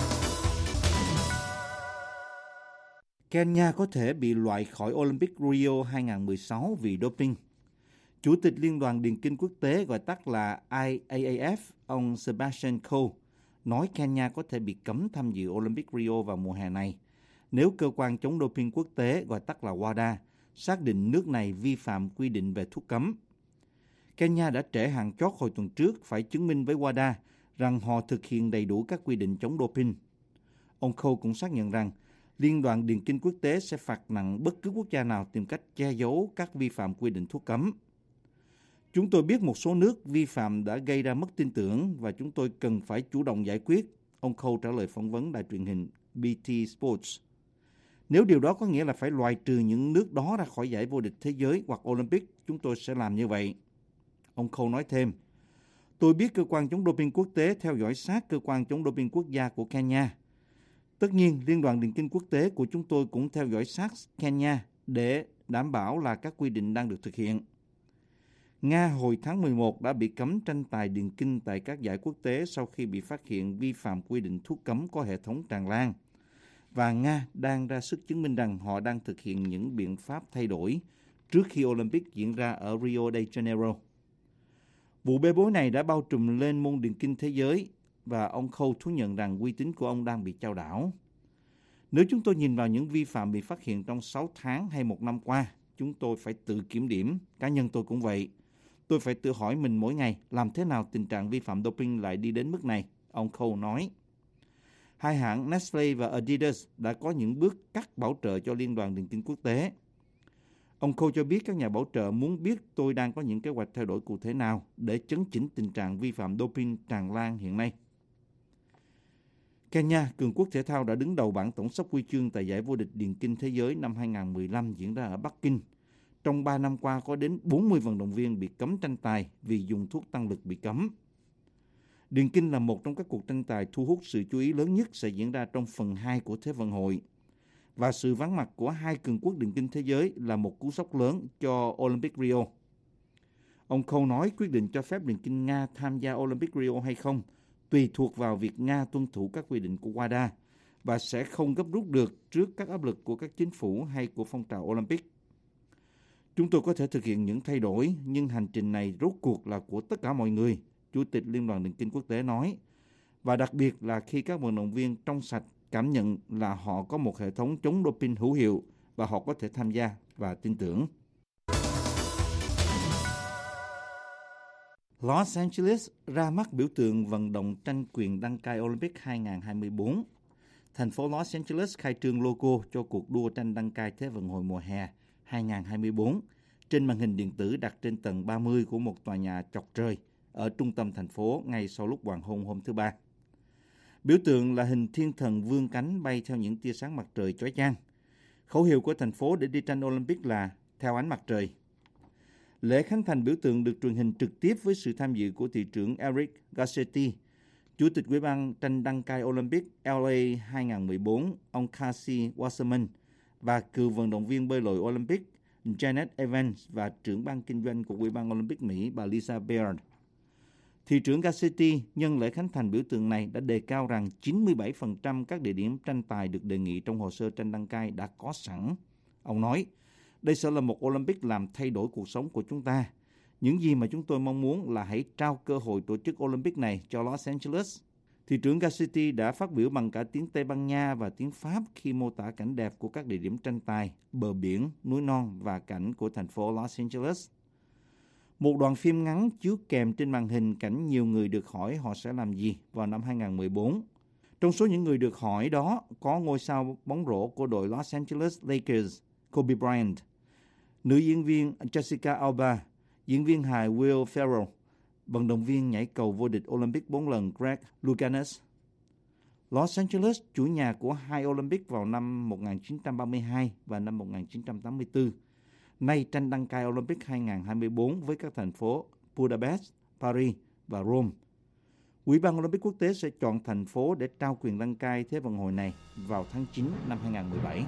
Kenya có thể bị loại khỏi Olympic Rio 2016 vì doping. Chủ tịch Liên đoàn Điền kinh quốc tế, gọi tắt là IAAF, ông Sebastian Coe, nói Kenya có thể bị cấm tham dự Olympic Rio vào mùa hè này nếu cơ quan chống doping quốc tế, gọi tắt là WADA, xác định nước này vi phạm quy định về thuốc cấm. Kenya đã trễ hạn chót hồi tuần trước phải chứng minh với WADA rằng họ thực hiện đầy đủ các quy định chống doping. Ông Coe cũng xác nhận rằng Liên đoàn Điền kinh quốc tế sẽ phạt nặng bất cứ quốc gia nào tìm cách che giấu các vi phạm quy định thuốc cấm. Chúng tôi biết một số nước vi phạm đã gây ra mất tin tưởng và chúng tôi cần phải chủ động giải quyết, ông Coe trả lời phỏng vấn đài truyền hình BT Sports. Nếu điều đó có nghĩa là phải loại trừ những nước đó ra khỏi giải vô địch thế giới hoặc Olympic, chúng tôi sẽ làm như vậy. Ông Coe nói thêm, tôi biết cơ quan chống doping quốc tế theo dõi sát cơ quan chống doping quốc gia của Kenya. Tất nhiên, Liên đoàn Điền kinh quốc tế của chúng tôi cũng theo dõi sát Kenya để đảm bảo là các quy định đang được thực hiện. Nga hồi tháng 11 đã bị cấm tranh tài điền kinh tại các giải quốc tế sau khi bị phát hiện vi phạm quy định thuốc cấm có hệ thống tràn lan. Và Nga đang ra sức chứng minh rằng họ đang thực hiện những biện pháp thay đổi trước khi Olympic diễn ra ở Rio de Janeiro. Vụ bê bối này đã bao trùm lên môn điền kinh thế giới và ông Coe thú nhận rằng uy tín của ông đang bị chao đảo. Nếu chúng tôi nhìn vào những vi phạm bị phát hiện trong 6 tháng hay một năm qua, chúng tôi phải tự kiểm điểm, cá nhân tôi cũng vậy. Tôi phải tự hỏi mình mỗi ngày làm thế nào tình trạng vi phạm doping lại đi đến mức này, ông Coe nói. Hai hãng Nestle và Adidas đã có những bước cắt bảo trợ cho Liên đoàn Điền kinh quốc tế. Ông Cole cho biết các nhà bảo trợ muốn biết tôi đang có những kế hoạch thay đổi cụ thể nào để chấn chỉnh tình trạng vi phạm doping tràn lan hiện nay. Kenya, cường quốc thể thao đã đứng đầu bảng tổng sắp huy chương tại giải vô địch điền kinh thế giới năm 2015 diễn ra ở Bắc Kinh. Trong 3 năm qua có đến 40 vận động viên bị cấm tranh tài vì dùng thuốc tăng lực bị cấm. Điền kinh là một trong các cuộc tranh tài thu hút sự chú ý lớn nhất sẽ diễn ra trong phần 2 của Thế vận hội. Và sự vắng mặt của hai cường quốc điền kinh thế giới là một cú sốc lớn cho Olympic Rio. Ông Cole nói quyết định cho phép điền kinh Nga tham gia Olympic Rio hay không tùy thuộc vào việc Nga tuân thủ các quy định của WADA và sẽ không gấp rút được trước các áp lực của các chính phủ hay của phong trào Olympic. Chúng tôi có thể thực hiện những thay đổi, nhưng hành trình này rốt cuộc là của tất cả mọi người, Chủ tịch Liên đoàn Điền kinh quốc tế nói. Và đặc biệt là khi các vận động viên trong sạch cảm nhận là họ có một hệ thống chống doping hữu hiệu và họ có thể tham gia và tin tưởng. Los Angeles ra mắt biểu tượng vận động tranh quyền đăng cai Olympic 2024. Thành phố Los Angeles khai trương logo cho cuộc đua tranh đăng cai Thế vận hội mùa hè 2024 trên màn hình điện tử đặt trên tầng 30 của một tòa nhà chọc trời ở trung tâm thành phố ngay sau lúc hoàng hôn hôm thứ Ba. Biểu tượng là hình thiên thần vươn cánh bay theo những tia sáng mặt trời chói chang. Khẩu hiệu của thành phố để đi tranh Olympic là theo ánh mặt trời. Lễ khánh thành biểu tượng được truyền hình trực tiếp với sự tham dự của thị trưởng Eric Garcetti, Chủ tịch Ủy ban tranh đăng cai Olympic LA 2014, ông Casey Wasserman và cựu vận động viên bơi lội Olympic Janet Evans và trưởng ban kinh doanh của Ủy ban Olympic Mỹ bà Lisa Baird. Thị trưởng Garcetti nhân lễ khánh thành biểu tượng này đã đề cao rằng 97% các địa điểm tranh tài được đề nghị trong hồ sơ tranh đăng cai đã có sẵn. Ông nói, đây sẽ là một Olympic làm thay đổi cuộc sống của chúng ta. Những gì mà chúng tôi mong muốn là hãy trao cơ hội tổ chức Olympic này cho Los Angeles. Thị trưởng Garcetti đã phát biểu bằng cả tiếng Tây Ban Nha và tiếng Pháp khi mô tả cảnh đẹp của các địa điểm tranh tài, bờ biển, núi non và cảnh của thành phố Los Angeles. Một đoạn phim ngắn chiếu kèm trên màn hình cảnh nhiều người được hỏi họ sẽ làm gì vào năm 2014. Trong số những người được hỏi đó có ngôi sao bóng rổ của đội Los Angeles Lakers, Kobe Bryant, nữ diễn viên Jessica Alba, diễn viên hài Will Ferrell, vận động viên nhảy cầu vô địch Olympic 4 lần Greg Louganis. Los Angeles, chủ nhà của hai Olympic vào năm 1932 và năm 1984, nay tranh đăng cai Olympic 2024 với các thành phố Budapest, Paris và Rome. Ủy ban Olympic quốc tế sẽ chọn thành phố để trao quyền đăng cai Thế vận hội này vào tháng 9 năm 2017.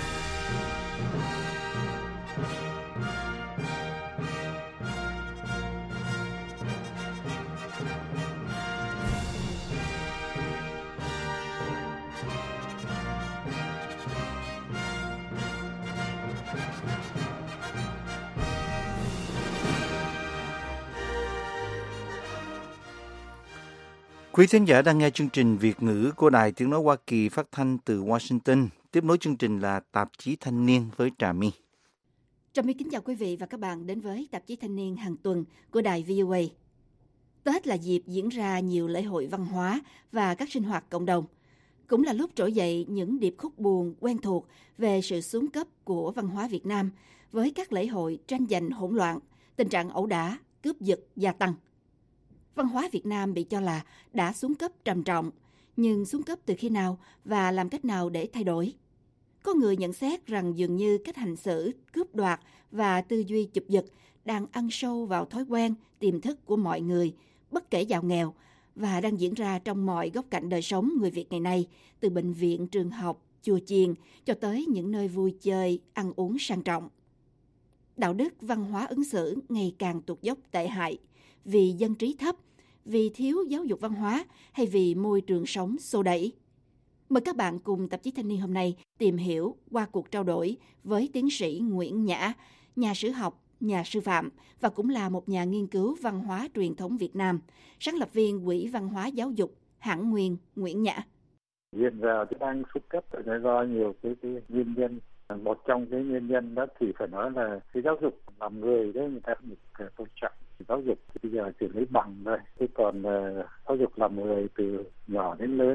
Quý thính giả đang nghe chương trình Việt ngữ của Đài Tiếng nói Hoa Kỳ phát thanh từ Washington. Tiếp nối chương trình là tạp chí Thanh niên với Trà My. Trà My kính chào quý vị và các bạn đến với tạp chí Thanh niên hàng tuần của Đài VOA. Tết là dịp diễn ra nhiều lễ hội văn hóa và các sinh hoạt cộng đồng. Cũng là lúc trỗi dậy những điệp khúc buồn quen thuộc về sự xuống cấp của văn hóa Việt Nam với các lễ hội tranh giành hỗn loạn, tình trạng ẩu đả, cướp giật gia tăng. Văn hóa Việt Nam bị cho là đã xuống cấp trầm trọng, nhưng xuống cấp từ khi nào và làm cách nào để thay đổi? Có người nhận xét rằng dường như cách hành xử, cướp đoạt và tư duy chụp giật đang ăn sâu vào thói quen, tiềm thức của mọi người, bất kể giàu nghèo, và đang diễn ra trong mọi góc cạnh đời sống người Việt ngày nay, từ bệnh viện, trường học, chùa chiền cho tới những nơi vui chơi, ăn uống sang trọng. Đạo đức, văn hóa ứng xử ngày càng tụt dốc tệ hại vì dân trí thấp, vì thiếu giáo dục văn hóa hay vì môi trường sống xô đẩy. Mời các bạn cùng tạp chí Thanh niên hôm nay tìm hiểu qua cuộc trao đổi với tiến sĩ Nguyễn Nhã, nhà sử học, nhà sư phạm và cũng là một nhà nghiên cứu văn hóa truyền thống Việt Nam, sáng lập viên Quỹ Văn hóa Giáo dục Hẳn Nguyên Nguyễn Nhã. Hiện giờ thì đang xuống cấp do nhiều cái nguyên nhân. Một trong cái nguyên nhân đó thì phải nói là cái giáo dục làm người đấy, người ta không được tôn trọng. Giáo dục bây giờ chỉ lấy bằng thôi, chứ còn giáo dục làm người từ nhỏ đến lớn ấy,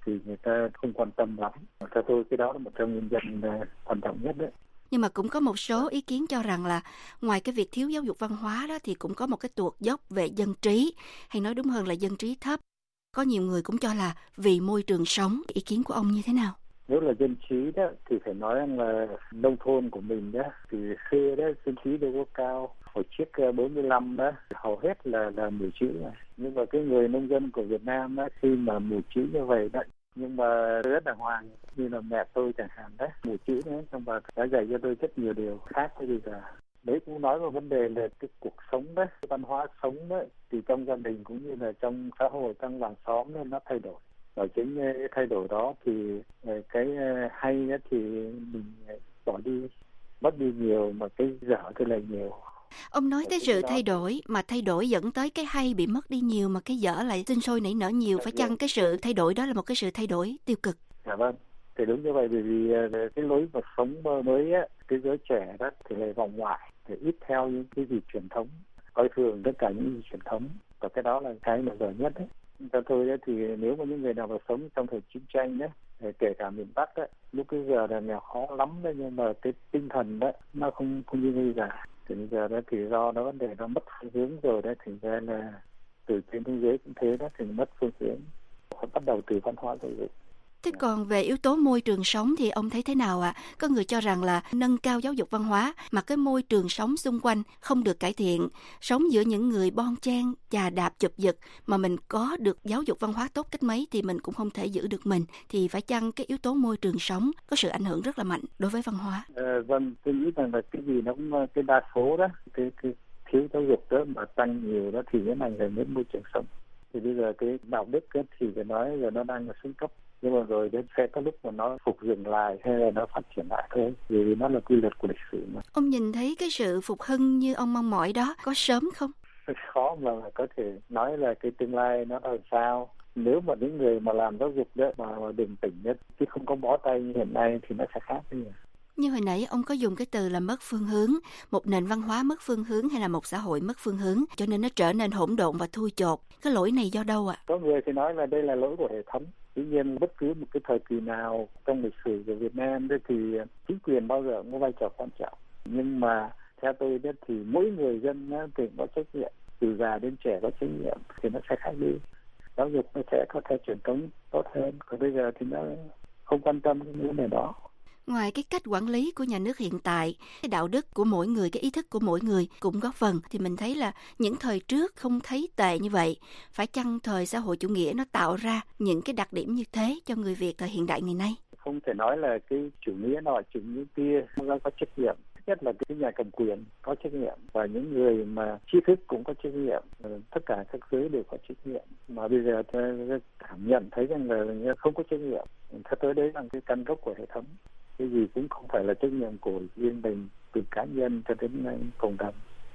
thì người ta không quan tâm lắm. Theo tôi cái đó là một trong nguyên nhân quan trọng nhất đấy. Nhưng mà cũng có một số ý kiến cho rằng là ngoài cái việc thiếu giáo dục văn hóa đó thì cũng có một cái tuột dốc về dân trí, hay nói đúng hơn là dân trí thấp. Có nhiều người cũng cho là vì môi trường sống. Ý kiến của ông như thế nào? Nếu là dân trí đó thì phải nói rằng là nông thôn của mình đó thì xưa đó dân trí đâu có cao. Hồi trước 45 đó hầu hết là mù chữ này. Nhưng mà cái người nông dân của Việt Nam đó khi mà mù chữ như vậy đó, nhưng mà rất là hoàng, như là mẹ tôi chẳng hạn đấy, mù chữ đấy, xong và đã dạy cho tôi rất nhiều điều khác với bây giờ. Đấy cũng nói về vấn đề là cái cuộc sống đấy, cái văn hóa sống đấy, thì trong gia đình cũng như là trong xã hội, trong làng xóm nên nó thay đổi. Và chính cái thay đổi đó thì cái hay đó thì mình bỏ đi, mất đi nhiều, mà cái dở thì lại nhiều. Ông nói tới sự thay đổi, mà thay đổi dẫn tới cái hay bị mất đi nhiều, mà cái dở lại sinh sôi nảy nở nhiều. Phải chăng cái sự thay đổi đó là một cái sự thay đổi tiêu cực? Dạ vâng, thì đúng như vậy, bởi vì cái lối mà sống mới á, cái giới trẻ đó thì lại vòng ngoại, thì ít theo những cái gì truyền thống, coi thường tất cả những gì truyền thống, và cái đó là cái mà dở nhất đấy. Theo tôi đấy thì nếu mà những người nào mà sống trong thời chiến tranh đấy, kể cả miền Bắc đấy, lúc cái giờ là nghèo khó lắm đấy, nhưng mà cái tinh thần đấy nó không như bây giờ. Thì bây giờ đó thì do nó vấn đề nó mất phương hướng rồi đấy, thành ra là từ trên thế giới cũng thế đó, thì mất phương hướng. Phải bắt đầu từ văn hóa giáo dục. Thế còn về yếu tố môi trường sống thì ông thấy thế nào ạ? Có người cho rằng là nâng cao giáo dục văn hóa mà cái môi trường sống xung quanh không được cải thiện, sống giữa những người bon chen, chà đạp chụp giật, mà mình có được giáo dục văn hóa tốt cách mấy thì mình cũng không thể giữ được mình. Thì phải chăng cái yếu tố môi trường sống có sự ảnh hưởng rất là mạnh đối với văn hóa? Vâng, tôi nghĩ rằng là cái gì nó cũng cái đa số đó, cái thiếu giáo dục đó mà tăng nhiều đó thì cái này là đến môi trường sống. Thì bây giờ cái đạo đức ấy, thì phải nói là nó đang xuống cấp, nhưng mà rồi đến sẽ có lúc mà nó phục dừng lại hay là nó phát triển lại thôi, vì nó là quy luật của lịch sử mà. Ông nhìn thấy cái sự phục hưng như ông mong mỏi đó có sớm không? Khó mà có thể nói là cái tương lai nó làm sao. Nếu mà những người mà làm giáo dục đó mà bình tĩnh nhất, chứ không có bó tay như hiện nay thì nó sẽ khác đi. Như hồi nãy ông có dùng cái từ là mất phương hướng, một nền văn hóa mất phương hướng hay là một xã hội mất phương hướng, cho nên nó trở nên hỗn độn và thui chột. Cái lỗi này do đâu ạ? Có người thì nói là đây là lỗi của hệ thống. Tuy nhiên bất cứ một cái thời kỳ nào trong lịch sử của Việt Nam thì chính quyền bao giờ cũng có vai trò quan trọng. Nhưng mà theo tôi biết thì mỗi người dân thì có trách nhiệm, từ già đến trẻ có trách nhiệm thì nó sẽ khác đi. Giáo dục nó sẽ có theo truyền thống tốt hơn. Còn bây giờ thì nó không quan tâm đến vấn đề đó. Ngoài cái cách quản lý của nhà nước hiện tại, cái đạo đức của mỗi người, cái ý thức của mỗi người cũng góp phần, thì mình thấy là những thời trước không thấy tệ như vậy. Phải chăng thời xã hội chủ nghĩa nó tạo ra những cái đặc điểm như thế cho người Việt thời hiện đại ngày nay? Không thể nói là cái chủ nghĩa nọ chủ nghĩa kia nó có trách nhiệm. Thứ nhất là cái nhà cầm quyền có trách nhiệm, và những người mà trí thức cũng có trách nhiệm, tất cả các giới đều có trách nhiệm. Mà bây giờ tôi cảm nhận thấy rằng là không có trách nhiệm. Theo tôi đấy là cái căn gốc của hệ thống. Cái gì cũng không phải là trách nhiệm của riêng mình, từ cá nhân cho đến cộng đồng.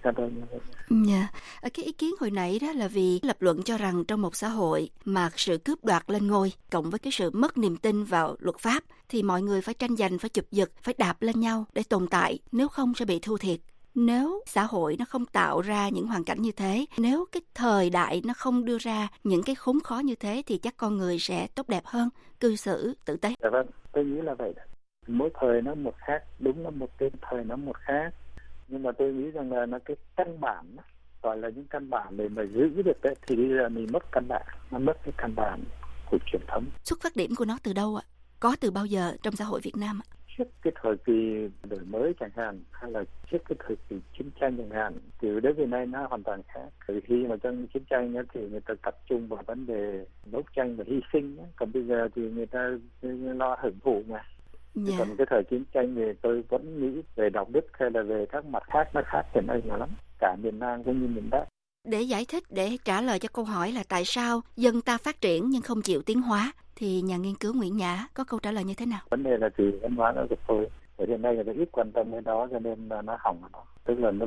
Yeah. Cái ý kiến hồi nãy đó là vì lập luận cho rằng trong một xã hội mà sự cướp đoạt lên ngôi cộng với cái sự mất niềm tin vào luật pháp thì mọi người phải tranh giành, phải chụp giật, phải đạp lên nhau để tồn tại, nếu không sẽ bị thua thiệt. Nếu xã hội nó không tạo ra những hoàn cảnh như thế, nếu cái thời đại nó không đưa ra những cái khốn khó như thế thì chắc con người sẽ tốt đẹp hơn, cư xử tử tế. Dạ vâng, tôi nghĩ là vậy. Mỗi thời nó một khác, đúng là một cái thời nó một khác. Nhưng mà tôi nghĩ rằng là nó cái căn bản, gọi là những căn bản để mà giữ được đấy, thì bây giờ mình mất căn bản, nó mất cái căn bản của truyền thống. Xuất phát điểm của nó từ đâu ạ? Có từ bao giờ trong xã hội Việt Nam ạ? Trước cái thời kỳ đổi mới chẳng hạn, hay là trước cái thời kỳ chiến tranh chẳng hạn, thì đối với nay nó hoàn toàn khác. Khi mà trong chiến tranh thì người ta tập trung vào vấn đề đấu tranh và hy sinh, còn bây giờ thì người ta lo hưởng thụ mà. Yeah. Còn cái thời chiến tranh thì tôi vẫn nghĩ về đạo đức hay là về các mặt khác nó khác hiện nay nhiều lắm, cả miền Nam cũng như miền Bắc. Để giải thích, để trả lời cho câu hỏi là tại sao dân ta phát triển nhưng không chịu tiến hóa, thì nhà nghiên cứu Nguyễn Nhã có câu trả lời như thế nào? Vấn đề là từ văn hóa giáo dục thôi. Bởi hiện nay người ta ít quan tâm đến đó cho nên là nó hỏng nó. Tức là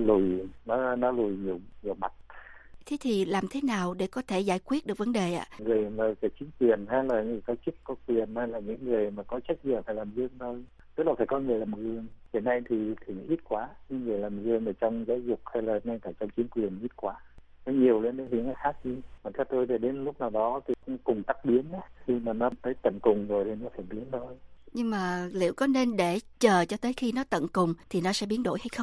nó lùi nhiều mặt. Thế thì làm thế nào để có thể giải quyết được vấn đề ạ? Người mà cái chính quyền hay là người có chức có quyền hay là những người mà có trách nhiệm phải làm gương thôi. Tức là phải có người làm gương. Hiện nay thì ít quá. Những người làm gương ở trong giáo dục hay là ngay cả trong chính quyền ít quá. nó nhiều lên thì nó khác đi. Mà theo tôi thì đến lúc nào đó thì cũng cùng tắc biến ấy. Khi mà nó tới tận cùng rồi thì nó phải biến thôi. Nhưng mà liệu có nên để chờ cho tới khi nó tận cùng thì nó sẽ biến đổi hay không?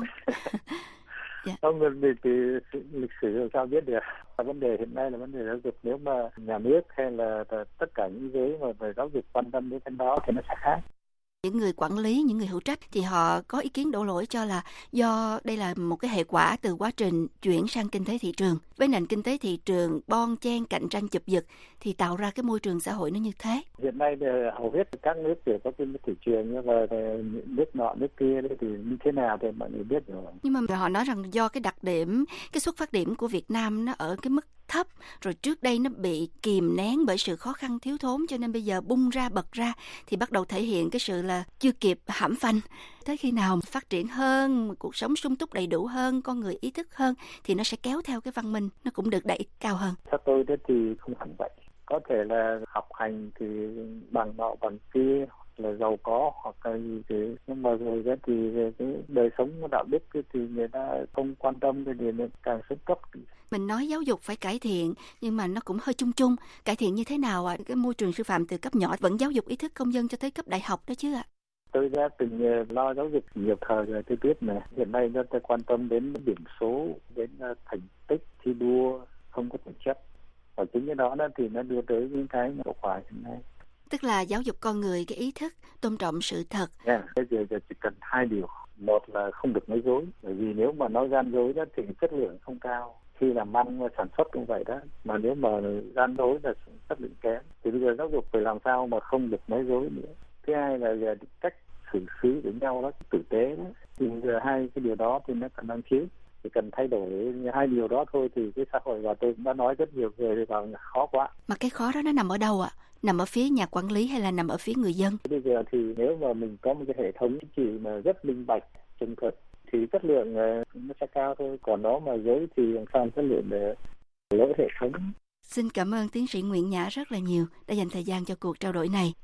Không, thì lịch sử làm sao biết được. Vấn đề hiện nay là vấn đề giáo dục. Nếu mà nhà nước hay là tất cả những giới mà về giáo dục quan tâm đến cái đó thì nó sẽ khác. Những người quản lý, những người hữu trách thì họ có ý kiến đổ lỗi cho là do đây là một cái hệ quả từ quá trình chuyển sang kinh tế thị trường. Với nền kinh tế thị trường bon chen cạnh tranh chụp giật thì tạo ra cái môi trường xã hội nó như thế. Hiện nay thì hầu hết các nước đều có kinh tế thị trường, nhưng mà nước nọ nước kia thì như thế nào thì mọi người biết rồi. Nhưng mà họ nói rằng do cái đặc điểm, cái xuất phát điểm của Việt Nam nó ở cái mức thấp, rồi trước đây nó bị kìm nén bởi sự khó khăn thiếu thốn, cho nên bây giờ bung ra bật ra thì bắt đầu thể hiện cái sự là chưa kịp hãm phanh. Tới khi nào phát triển hơn, cuộc sống sung túc đầy đủ hơn, con người ý thức hơn thì nó sẽ kéo theo cái văn minh, nó cũng được đẩy cao hơn. Theo tôi thì không hẳn vậy. Có thể là học hành thì bằng nọ bằng kia, là giàu có hoặc là gì thế, nhưng mà rồi thì cái đời sống đạo đức thì người ta không quan tâm thì người càng xuống cấp. Mình nói giáo dục phải cải thiện, nhưng mà nó cũng hơi chung chung. Cải thiện như thế nào ạ? Cái môi trường sư phạm từ cấp nhỏ vẫn giáo dục ý thức công dân cho tới cấp đại học đó chứ ạ? Tôi đã từng lo giáo dục nhiều thời rồi, tôi biết này. Hiện nay chúng ta quan tâm đến điểm số, đến thành tích thi đua, không có thể chất. Và chính cái đó thì nó đưa tới những cái hậu quả hiện nay. Tức là giáo dục con người cái ý thức, tôn trọng sự thật. Bây giờ chỉ cần 2 điều. Một là không được nói dối. Bởi vì nếu mà nói gian dối đó thì chất lượng không cao. Khi làm ăn sản xuất cũng vậy đó. Mà nếu mà gian dối là chất lượng kém. Thì bây giờ giáo dục phải làm sao mà không được nói dối nữa. Thứ hai là cách xử xử với nhau đó, tử tế đó. Thì giờ 2 cái điều đó thì nó còn đang thiếu. Chỉ cần thay đổi 2 điều đó thôi thì cái xã hội, và tôi cũng đã nói rất nhiều người thì bảo khó quá. Mà cái khó đó nó nằm ở đâu ạ? Nằm ở phía nhà quản lý hay là nằm ở phía người dân? Bây giờ thì nếu mà mình có một cái hệ thống chính trị mà rất minh bạch, chân thực thì chất lượng nó sẽ cao thôi. Còn đó mà dối thì làm sao chất lượng để lỗi hệ thống. Xin cảm ơn tiến sĩ Nguyễn Nhã rất là nhiều đã dành thời gian cho cuộc trao đổi này.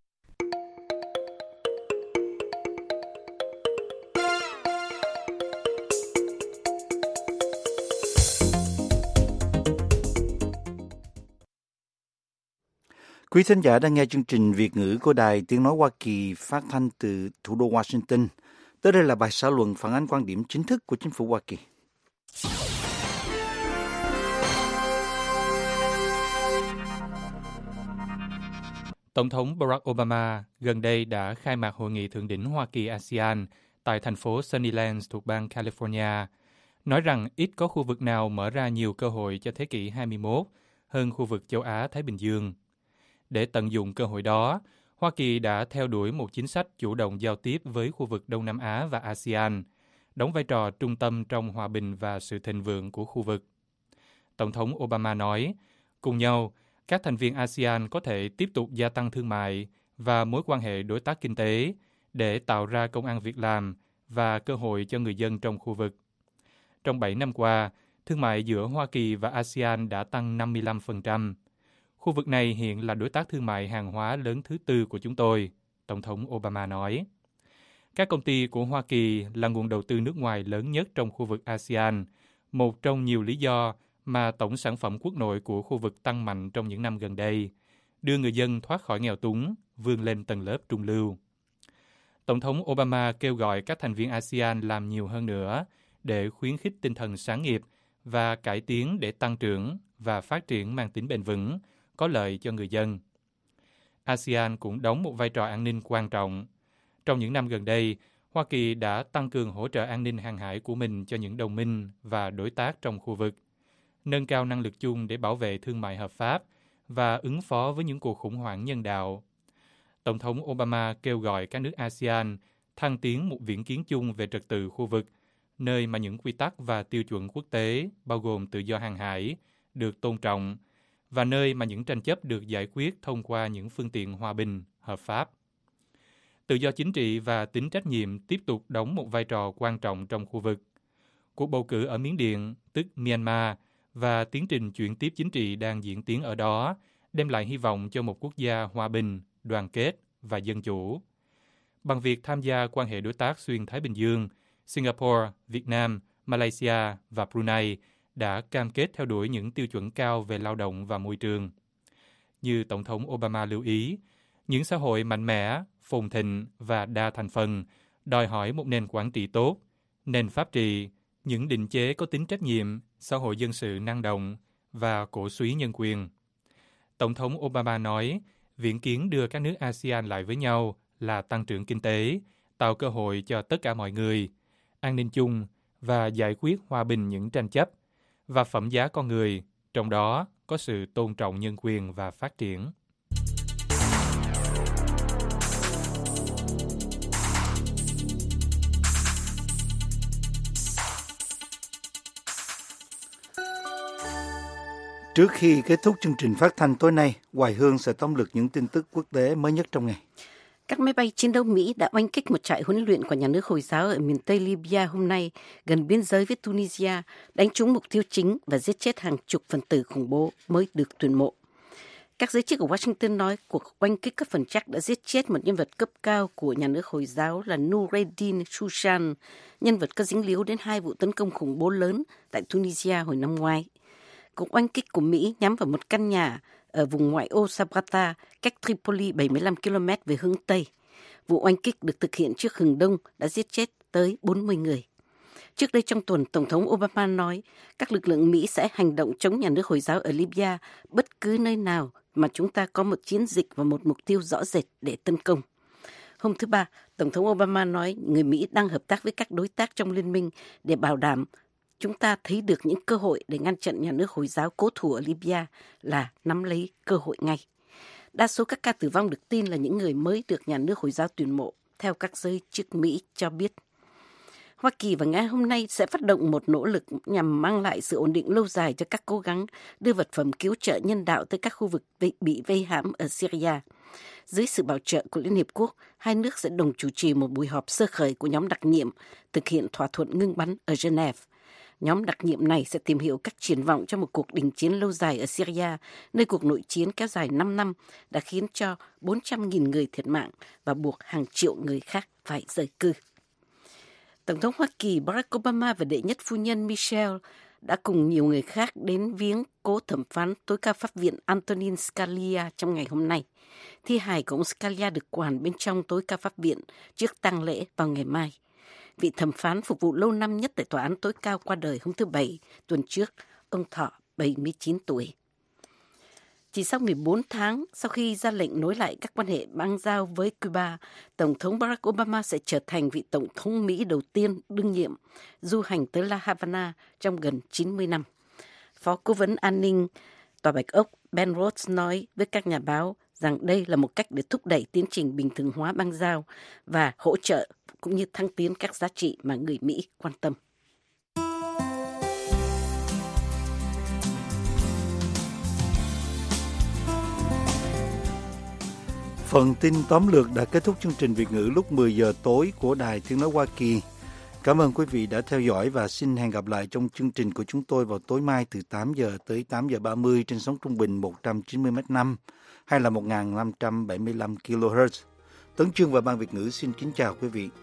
Quý thính giả đang nghe chương trình Việt ngữ của Đài Tiếng Nói Hoa Kỳ phát thanh từ thủ đô Washington. Tới đây là bài xã luận phản ánh quan điểm chính thức của chính phủ Hoa Kỳ. Tổng thống Barack Obama gần đây đã khai mạc hội nghị thượng đỉnh Hoa Kỳ-ASEAN tại thành phố Sunnylands thuộc bang California, nói rằng ít có khu vực nào mở ra nhiều cơ hội cho thế kỷ 21 hơn khu vực châu Á-Thái Bình Dương. Để tận dụng cơ hội đó, Hoa Kỳ đã theo đuổi một chính sách chủ động giao tiếp với khu vực Đông Nam Á và ASEAN, đóng vai trò trung tâm trong hòa bình và sự thịnh vượng của khu vực. Tổng thống Obama nói, cùng nhau, các thành viên ASEAN có thể tiếp tục gia tăng thương mại và mối quan hệ đối tác kinh tế để tạo ra công ăn việc làm và cơ hội cho người dân trong khu vực. Trong 7 năm qua, thương mại giữa Hoa Kỳ và ASEAN đã tăng 55%. Khu vực này hiện là đối tác thương mại hàng hóa lớn thứ 4 của chúng tôi, Tổng thống Obama nói. Các công ty của Hoa Kỳ là nguồn đầu tư nước ngoài lớn nhất trong khu vực ASEAN, một trong nhiều lý do mà tổng sản phẩm quốc nội của khu vực tăng mạnh trong những năm gần đây, đưa người dân thoát khỏi nghèo túng, vươn lên tầng lớp trung lưu. Tổng thống Obama kêu gọi các thành viên ASEAN làm nhiều hơn nữa để khuyến khích tinh thần sáng nghiệp và cải tiến để tăng trưởng và phát triển mang tính bền vững, có lợi cho người dân. ASEAN cũng đóng một vai trò an ninh quan trọng. Trong những năm gần đây, Hoa Kỳ đã tăng cường hỗ trợ an ninh hàng hải của mình cho những đồng minh và đối tác trong khu vực, nâng cao năng lực chung để bảo vệ thương mại hợp pháp và ứng phó với những cuộc khủng hoảng nhân đạo. Tổng thống Obama kêu gọi các nước ASEAN thăng tiến một viễn kiến chung về trật tự khu vực, nơi mà những quy tắc và tiêu chuẩn quốc tế, bao gồm tự do hàng hải, được tôn trọng, và nơi mà những tranh chấp được giải quyết thông qua những phương tiện hòa bình, hợp pháp. Tự do chính trị và tính trách nhiệm tiếp tục đóng một vai trò quan trọng trong khu vực. Cuộc bầu cử ở Miến Điện, tức Myanmar, và tiến trình chuyển tiếp chính trị đang diễn tiến ở đó đem lại hy vọng cho một quốc gia hòa bình, đoàn kết và dân chủ. Bằng việc tham gia quan hệ đối tác xuyên Thái Bình Dương, Singapore, Việt Nam, Malaysia và Brunei đã cam kết theo đuổi những tiêu chuẩn cao về lao động và môi trường. Như Tổng thống Obama lưu ý, những xã hội mạnh mẽ, phồn thịnh và đa thành phần đòi hỏi một nền quản trị tốt, nền pháp trị, những định chế có tính trách nhiệm, xã hội dân sự năng động và cổ súy nhân quyền. Tổng thống Obama nói, viễn kiến đưa các nước ASEAN lại với nhau là tăng trưởng kinh tế, tạo cơ hội cho tất cả mọi người, an ninh chung và giải quyết hòa bình những tranh chấp, và phẩm giá con người, trong đó có sự tôn trọng nhân quyền và phát triển. Trước khi kết thúc chương trình phát thanh tối nay, Hoài Hương sẽ tóm lược những tin tức quốc tế mới nhất trong ngày. Các máy bay chiến đấu Mỹ đã oanh kích một trại huấn luyện của nhà nước Hồi giáo ở miền Tây Libya hôm nay, gần biên giới với Tunisia, đánh trúng mục tiêu chính và giết chết hàng chục phần tử khủng bố mới được tuyển mộ. Các giới chức ở Washington nói cuộc oanh kích cấp phần chắc đã giết chết một nhân vật cấp cao của nhà nước Hồi giáo là Nureddin Shushan, nhân vật có dính líu đến 2 vụ tấn công khủng bố lớn tại Tunisia hồi năm ngoái. Cuộc oanh kích của Mỹ nhắm vào một căn nhà ở vùng ngoại ô Sabratha, cách Tripoli 75 km về hướng Tây. Vụ oanh kích được thực hiện trước hừng đông đã giết chết tới 40 người. Trước đây trong tuần, Tổng thống Obama nói các lực lượng Mỹ sẽ hành động chống nhà nước Hồi giáo ở Libya bất cứ nơi nào mà chúng ta có một chiến dịch và một mục tiêu rõ rệt để tấn công. Hôm thứ Ba, Tổng thống Obama nói người Mỹ đang hợp tác với các đối tác trong liên minh để bảo đảm chúng ta thấy được những cơ hội để ngăn chặn nhà nước Hồi giáo cố thủ ở Libya là nắm lấy cơ hội ngay. Đa số các ca tử vong được tin là những người mới được nhà nước Hồi giáo tuyển mộ, theo các giới chức Mỹ cho biết. Hoa Kỳ và Nga hôm nay sẽ phát động một nỗ lực nhằm mang lại sự ổn định lâu dài cho các cố gắng đưa vật phẩm cứu trợ nhân đạo tới các khu vực bị vây hãm ở Syria. Dưới sự bảo trợ của Liên Hiệp Quốc, hai nước sẽ đồng chủ trì một buổi họp sơ khởi của nhóm đặc nhiệm thực hiện thỏa thuận ngưng bắn ở Geneva. Nhóm đặc nhiệm này sẽ tìm hiểu các triển vọng cho một cuộc đình chiến lâu dài ở Syria, nơi cuộc nội chiến kéo dài 5 năm đã khiến cho 400.000 người thiệt mạng và buộc hàng triệu người khác phải rời cư. Tổng thống Hoa Kỳ Barack Obama và đệ nhất phu nhân Michelle đã cùng nhiều người khác đến viếng cố thẩm phán tối cao pháp viện Antonin Scalia trong ngày hôm nay. Thi hài của ông Scalia được quản bên trong tối cao pháp viện trước tang lễ vào ngày mai. Vị thẩm phán phục vụ lâu năm nhất tại tòa án tối cao qua đời hôm thứ Bảy tuần trước, ông thọ 79 tuổi. Chỉ sau 14 tháng sau khi ra lệnh nối lại các quan hệ bang giao với Cuba, Tổng thống Barack Obama sẽ trở thành vị Tổng thống Mỹ đầu tiên đương nhiệm du hành tới La Habana trong gần 90 năm. Phó Cố vấn An ninh Tòa Bạch Ốc Ben Rhodes nói với các nhà báo rằng đây là một cách để thúc đẩy tiến trình bình thường hóa bang giao và hỗ trợ cũng như thăng tiến các giá trị mà người Mỹ quan tâm. Phần tin tóm lược đã kết thúc chương trình Việt ngữ lúc 10 giờ tối của Đài Tiếng nói Hoa Kỳ. Cảm ơn quý vị đã theo dõi và xin hẹn gặp lại trong chương trình của chúng tôi vào tối mai từ 8 giờ tới 8 giờ 30 trên sóng trung bình 190 m5 hay là 1575 kHz. Tấn Chương và Ban Việt ngữ xin kính chào quý vị.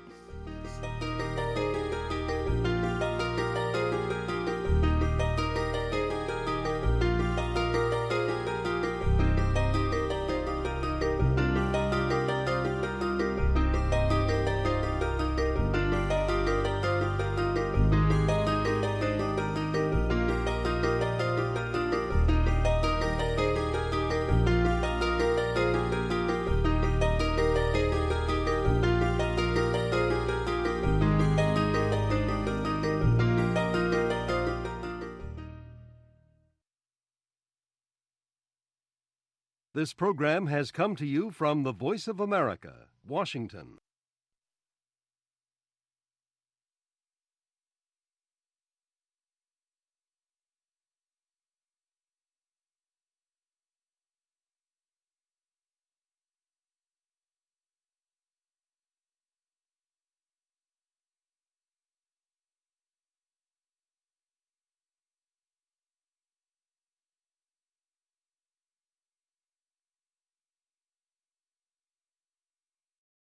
This program has come to you from the Voice of America, Washington.